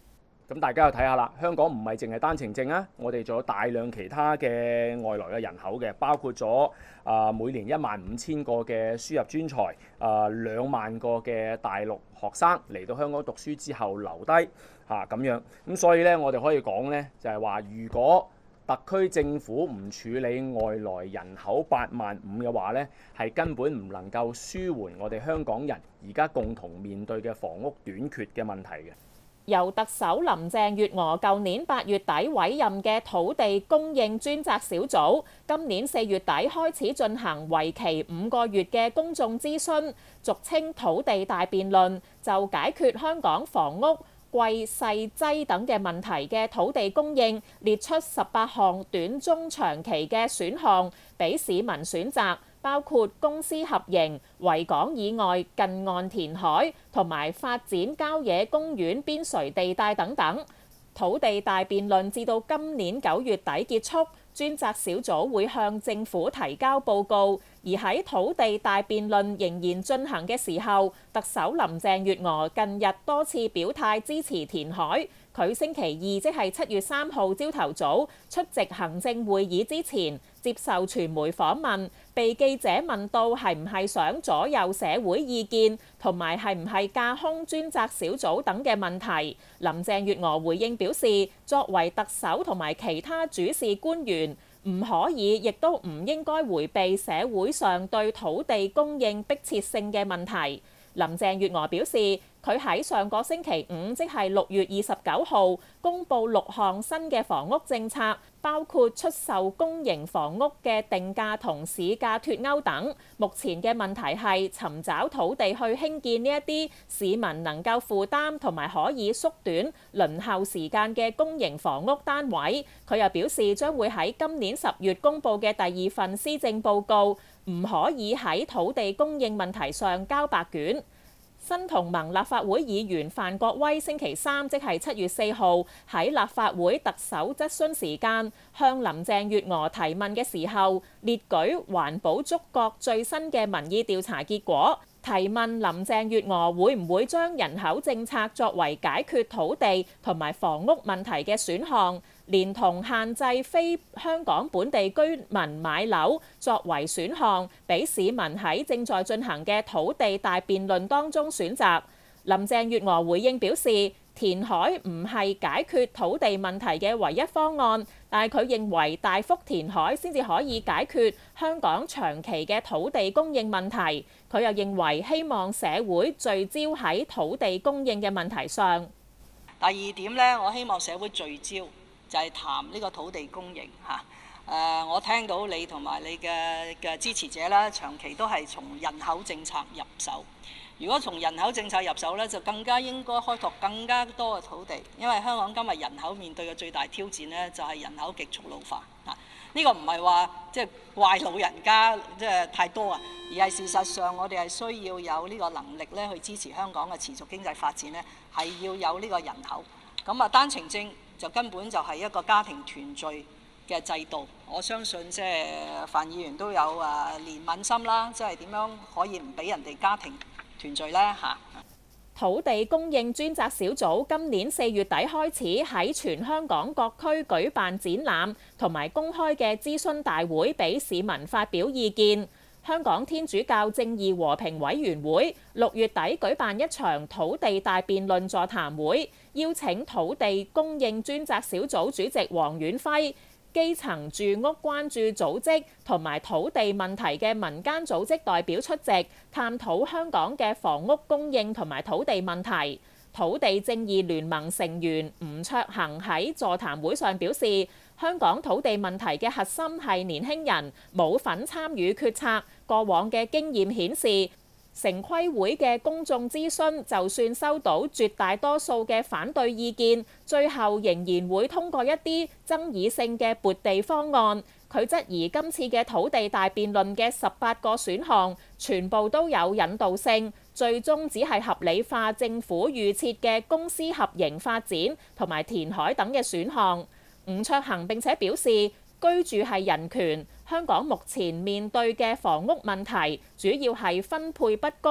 咁大家又睇下啦，香港唔係淨係單程證啊，我哋仲有大量其他嘅外來嘅人口嘅，包括咗每年15000個嘅輸入專才，2萬個嘅大陸學生嚟到香港讀書之後留低咁樣。咁所以咧，我哋可以講咧，就係話，如果特區政府唔處理外來人口8.5萬嘅話咧，係根本唔能夠舒緩我哋香港人而家共同面對嘅房屋短缺嘅問題嘅。 由特首林鄭月娥舊年8月底委任嘅土地供應專責小組，今年4月底開始進行為期5個月嘅公眾諮詢，俗稱土地大辯論，就解決香港房屋貴細擠等嘅問題嘅土地供應，列出18項短中長期嘅選項俾市民選擇，包括公私合營、維港以外近岸填海同埋發展郊野公園邊陲地帶等等。土地大辯論至到今年9月底結束，專責小組會向政府提交報告。而喺土地大辯論仍然進行嘅時候，特首林鄭月娥近日多次表態支持填海。佢星期二即係7月3號朝頭早出席行政會議之前，接受傳媒訪問，被記者問到係唔係想左右社會意見，同埋係唔係架空專責小組等嘅問題，林鄭月娥回應表示，作為特首同埋其他主事官員，唔可以亦都唔應該迴避社會上對土地供應迫切性嘅問題。林鄭月娥表示，佢喺上個星期五，即係6月29號，公布6項新嘅房屋政策，包括出售公營房屋嘅定價同市價脫鈎等。目前嘅問題係尋找土地去興建呢一啲市民能夠負擔同埋可以縮短輪候時間嘅公營房屋單位。佢又表示，將會喺今年10月公布嘅第2份施政報告，唔可以喺土地供應問題上交白卷。新同盟立法會議員范國威星期3，即係7月4號喺立法會特首質詢時間向林鄭月娥提問嘅時候，列舉環保觸覺最新嘅民意調查結果，提問林鄭月娥會唔會將人口政策作為解決土地同埋房屋問題嘅選項，連同限制非香港本地居民買樓作為選項，俾市民喺正在進行嘅土地大辯論當中選擇。林鄭月娥回應表示，填海唔係解決土地問題嘅唯一方案，但係佢認為大幅填海先至可以解決香港長期嘅土地供應問題。佢又認為希望社會聚焦喺土地供應嘅問題上。 第二點呢，我希望社會聚焦就係談呢個土地供應嚇。我聽到你同埋你嘅支持者啦，長期都係從人口政策入手。如果從人口政策入手呢，就更加應該開拓更加多嘅土地，因為香港今日人口面對嘅最大挑戰呢，就係人口極速老化啊！呢個唔係話即係怪老人家即係太多啊，而係事實上我哋係需要有呢個能力咧去支持香港嘅持續經濟發展呢，係要有呢個人口。咁單程證就根本就係一個家庭團聚嘅制度。我相信即係范議員都有憐憫心啦，即係點樣可以唔俾人哋家庭團聚呢？嚇。 土地供應專責小組今年4月底開始喺全香港各區舉辦展覽同埋公開嘅諮詢大會，俾市民發表意見。香港天主教正義和平委員會6月底舉辦一場土地大辯論座談會，邀請土地供應專責小組主席黃遠輝、基層住屋關注組織同埋土地問題嘅民間組織代表出席，探討香港嘅房屋供應同埋土地問題。土地正義聯盟成員吳卓恆喺座談會上表示，香港土地問題嘅核心係年輕人冇份參與決策。過往嘅經驗顯示，城規會嘅公眾諮詢，就算收到絕大多數嘅反對意見，最後仍然會通過一啲爭議性嘅撥地方案。佢質疑今次嘅土地大辯論嘅18個選項，全部都有引導性，最終只係合理化政府預設嘅公私合營發展同埋填海等嘅選項。吳卓恆並且表示，居住係人權。香港目前面對嘅房屋問題，主要係分配不公，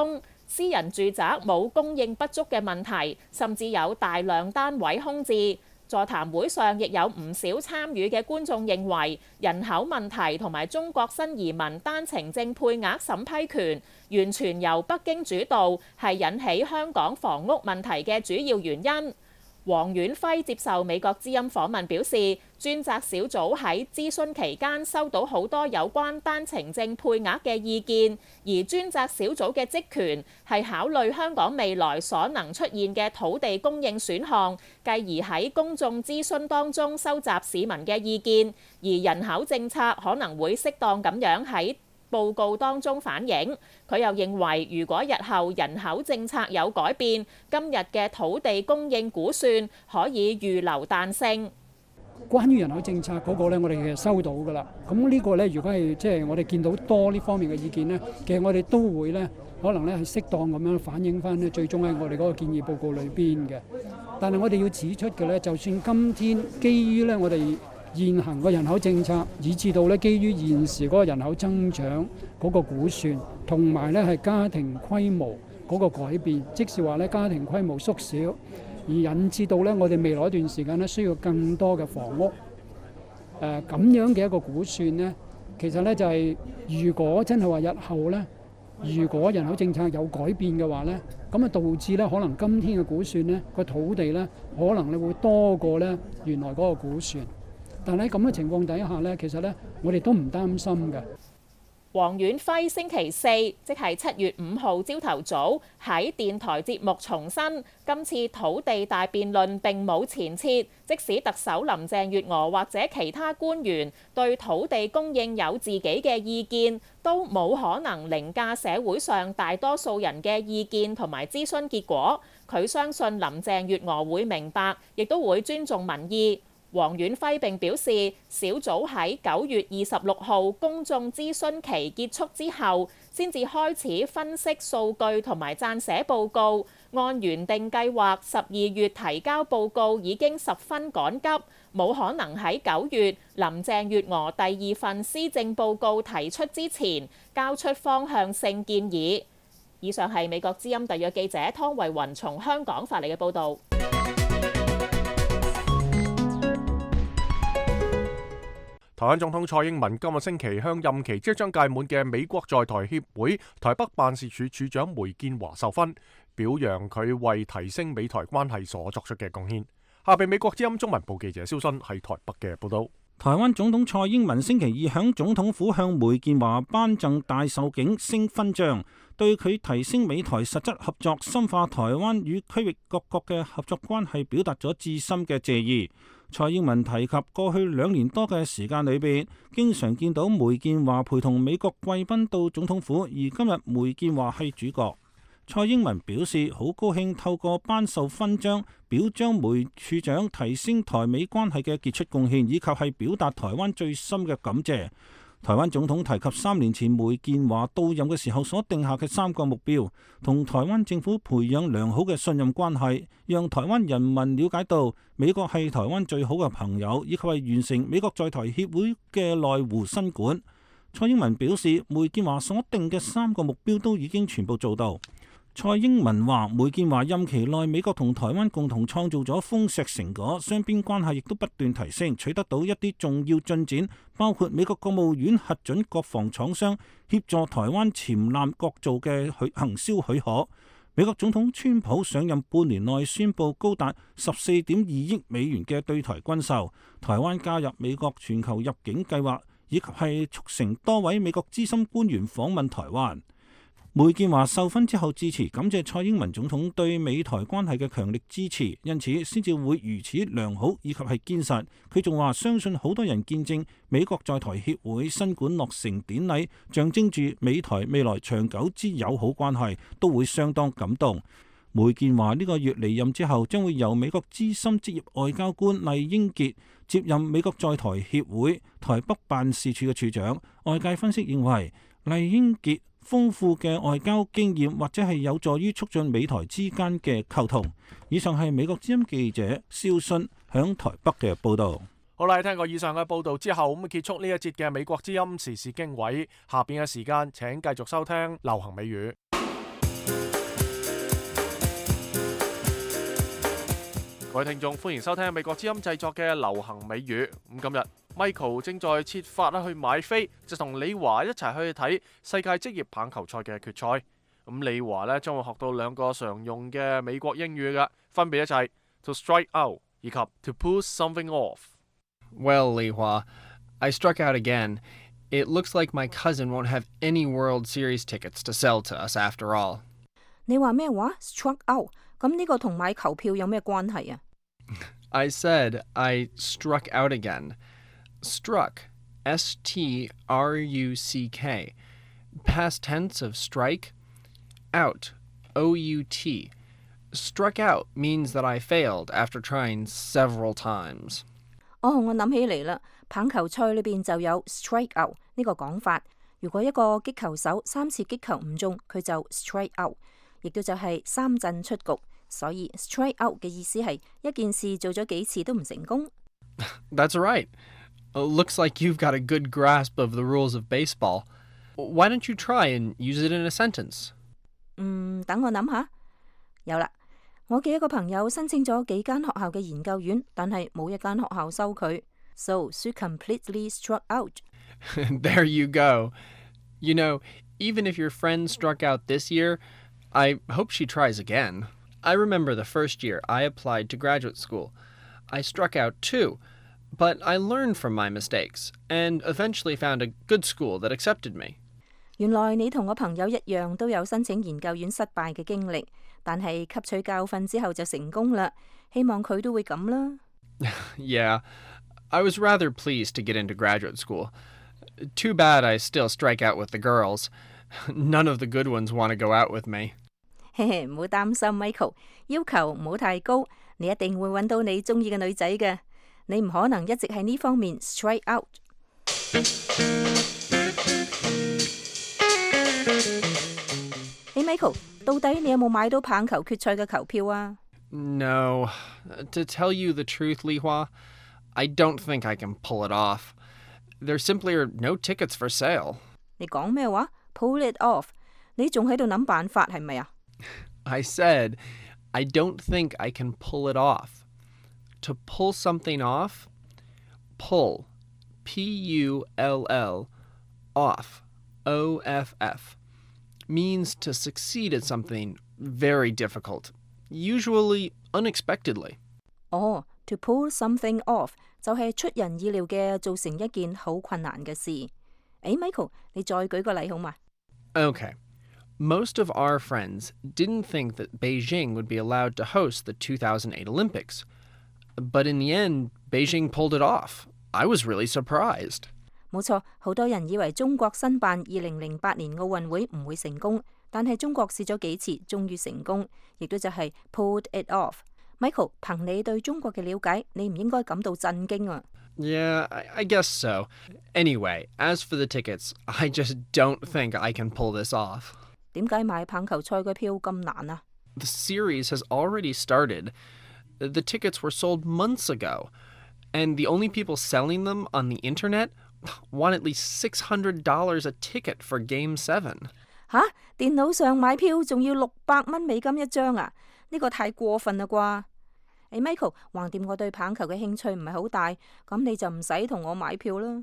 私人住宅冇供應不足嘅問題，甚至有大量單位空置。座談會上亦有唔少參與嘅觀眾認為，人口問題同埋中國新移民單程證配額審批權完全由北京主導，係引起香港房屋問題嘅主要原因。黃遠輝接受美國之音訪問表示，專責小組喺諮詢期間收到好多有關單程證配額嘅意見，而專責小組嘅職權係考慮香港未來所能出現嘅土地供應選項，繼而喺公眾諮詢當中收集市民嘅意見，而人口政策可能會適當咁樣喺報告當中反映。佢又認為，如果日後人口政策有改變，今日嘅土地供應估算可以預留彈性。 關於人口政策嗰個咧，我哋其實收到㗎啦。咁呢個咧，如果係即係我哋見到多呢方面嘅意見咧，其實我哋都會咧，可能咧係適當咁樣反映翻咧，最終喺我哋嗰個建議報告裏邊嘅。但係我哋要指出嘅咧，就算今天基於咧我哋現行個人口政策，以至到咧基於現時嗰個人口增長嗰個估算，同埋咧係家庭規模嗰個改變，即是話咧家庭規模縮小，而引致到咧我哋未來一段時間咧需要更多嘅房屋。咁樣嘅一個估算呢，其實咧就係如果真係話日後咧，如果人口政策有改變嘅話咧，咁啊導致咧可能今天嘅估算咧個土地咧可能咧會多過咧原來嗰個估算。但喺咁嘅情況底下呢，其實呢，我哋都唔擔心嘅。 黃遠輝星期四，即係7月5號朝頭早喺電台節目重申，今次土地大辯論並冇前設，即使特首林鄭月娥或者其他官員對土地供應有自己嘅意見，都冇可能凌駕社會上大多數人嘅意見同埋諮詢結果。佢相信林鄭月娥會明白，亦都會尊重民意。黃遠輝並表示，小組喺9月26號公眾諮詢期結束之後，先至開始分析數據同埋撰寫報告。按原定計劃，12月提交報告已經十分趕急，冇可能喺9月林鄭月娥第2份施政報告提出之前交出方向性建議。以上係美國之音特約記者湯慧雲從香港發嚟嘅報導。 台灣總統蔡英文今個星期向任期即將屆滿嘅美國在台協會台北辦事處處長梅建華授勳，表揚佢為提升美台關係所作出嘅貢獻。下邊美國之音中文部記者蕭新喺台北嘅報道。 台灣總統蔡英文星期二響總統府向梅建華頒贈大壽景星勳章，對佢提升美台實質合作、深化台灣與區域各國嘅合作關係表達咗至深嘅謝意。蔡英文提及過去2年多嘅時間裏邊，經常見到梅建華陪同美國貴賓到總統府，而今日梅建華係主角。蔡英文表示好高興透過頒授勳章表彰梅處長提升台美關係嘅傑出貢獻，以及係表達台灣最深嘅感謝。台灣總統提及3年前梅建華到任嘅時候所定下嘅3個目標，同台灣政府培養良好嘅信任關係，讓台灣人民了解到美國係台灣最好嘅朋友，以及係完成美國在台協會嘅內湖新館。蔡英文表示，梅建華所定嘅3個目標都已經全部做到。蔡英文話，梅建華任期內，美國同台灣共同創造咗豐碩成果，雙邊關係亦都不斷提升，取得到一啲重要進展，包括美國國務院核准國防廠商協助台灣潛艦國造嘅行銷許可。美國總統川普上任半年內宣布高達14.2億美元嘅對台軍售，台灣加入美國全球入境計劃，以及係促成多位美國資深官員訪問台灣。梅建華授勳之後致辭，感謝蔡英文總統對美台關係嘅強力支持，因此先至會如此良好以及係堅實。佢仲話相信好多人見證美國在台協會新館落成典禮，象徵住美台未來長久之友好關係，都會相當感動。梅建華呢個月離任之後，將會由美國資深職業外交官酈英傑接任美國在台協會台北辦事處嘅處長。外界分析認為，酈英傑豐富嘅外交經驗或者係有助於促進美台之間嘅溝通。以上係美國之音記者蕭信響台北嘅報道。 好啦，聽過以上嘅報道之後，咁結束呢一節嘅美國之音時事經緯。下邊嘅時間請繼續收聽流行美語。 各位聽眾，歡迎收聽美國之音製作嘅流行美語。今日 Michael 正在設法去買飛，就同李華一齊去睇世界職業棒球賽嘅決賽。李華呢將會學到兩個常用嘅美國英語嘅，分別就係 to strike out 以及 to pull something off。Well, Li Hua, I struck out again. It looks like my cousin won't have any World Series tickets to sell to us after all. 你話咩話 ？struck out？ 咁呢個同買球票有咩關係啊？ I said I struck out again. Struck, S-T-R-U-C-K. Past tense of strike. Out, O-U-T. Struck out means that I failed after trying several times. 我諗起嚟啦，棒球賽裏邊就有 strike out 呢個講法。如果一個擊球手3次擊球唔中，佢就 strike out， 亦都就係3振出局。所以 strike out 嘅意思係一件事做咗幾次都唔成功。 That's right. Looks like you've got a good grasp of the rules of baseball. Why don't you try and use it in a sentence? 等我諗下。有啦，我嘅一個朋友申請咗幾間學校嘅研究院，但係冇一間學校收佢。So she completely struck out. There you go. You know, even if your friend struck out this year, I hope she tries again. I remember the first year I applied to graduate school. I struck out too, but I learned from my mistakes and eventually found a good school that accepted me. 原來你同我朋友一樣都有申請研究院失敗嘅經歷，但係吸取教訓之後就成功啦。希望佢都會咁啦。 Yeah, I was rather pleased to get into graduate school. Too bad I still strike out with the girls. None of the good ones want to go out with me. 唔好擔心 Michael， 要求唔好太高，你一定會揾到你中意嘅女仔嘅。你唔可能一直喺呢方面 strike out。Michael， 到底你有冇買到棒球決賽嘅球票啊？ No. To tell you the truth, Li Hua, I don't think I can pull it off. There simply are no tickets for sale. 你講咩話 ？Pull it off？ 你仲喺度諗辦法係咪啊？ I said, I don't think I can pull it off. To pull something off, pull, P-U-L-L, off, O-F-F, means to succeed at something very difficult, usually unexpectedly. To pull something off 就係出人意料嘅做成一件好困難嘅事。Michael， 你再舉個例好嘛？ Okay. Most of our friends didn't think that Beijing would be allowed to host the 2008 Olympics. But in the end, Beijing pulled it off. I was really surprised. 冇錯，好多人以為中國申辦2008年奧運會唔會成功，但係中國試咗幾次，終於成功，亦都就係 pulled it off。Michael， 憑你對中國嘅了解，你唔應該感到震驚啊。 Yeah, I guess so. Anyway, as for the tickets, I just don't think I can pull this off. 點解買棒球賽嘅票咁難啊？ The series has already started. The tickets were sold months ago, and the only people selling them on the internet want at least $600 a ticket for Game 7. 吓，電腦上買票仲要$600一張啊？呢個太過分啦啩！Michael， 橫掂我對棒球嘅興趣唔係好大，咁你就唔使同我買票啦。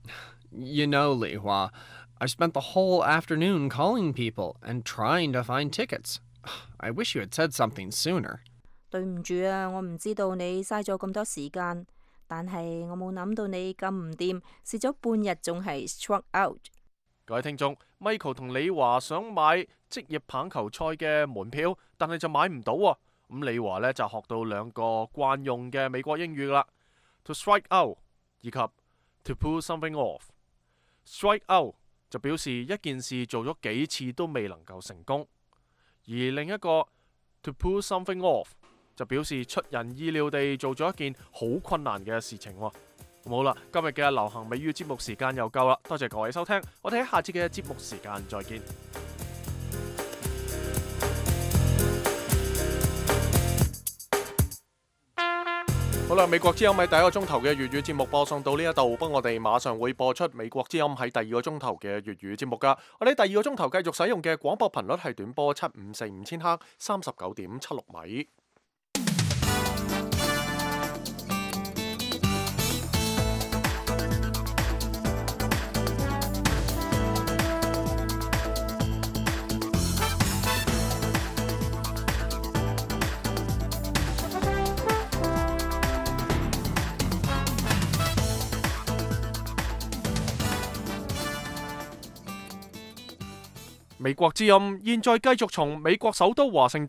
You know, Li Hua, I spent the whole afternoon calling people and trying to find tickets. I wish you had said something sooner. 對唔住啊，我唔知道你嘥咗咁多時間，但係我冇諗到你咁唔掂，試咗半日仲係 struck out。 各位聽眾 ，Michael 同李華想買職業棒球賽嘅門票，但係就買唔到喎。咁李華呢就學到兩個慣用嘅美國英語啦 ，to strike out 以及 to pull something off。strike out 就表示一件事做咗幾次都未能夠成功，而另一個 to pull something off 就表示出人意料地做咗一件好困難嘅事情喎。好啦，今日嘅流行美語節目時間又夠啦，多謝各位收聽，我哋喺下次嘅節目時間再見。好啦，美國之音喺第一個鐘頭嘅粵語節目播送到呢一度，不過我哋馬上會播出美國之音喺第二個鐘頭嘅粵語節目噶。我哋第二個鐘頭繼續使用嘅廣播頻率係短波7545千赫，39.76米。 美國之音現在繼續從美國首都華盛頓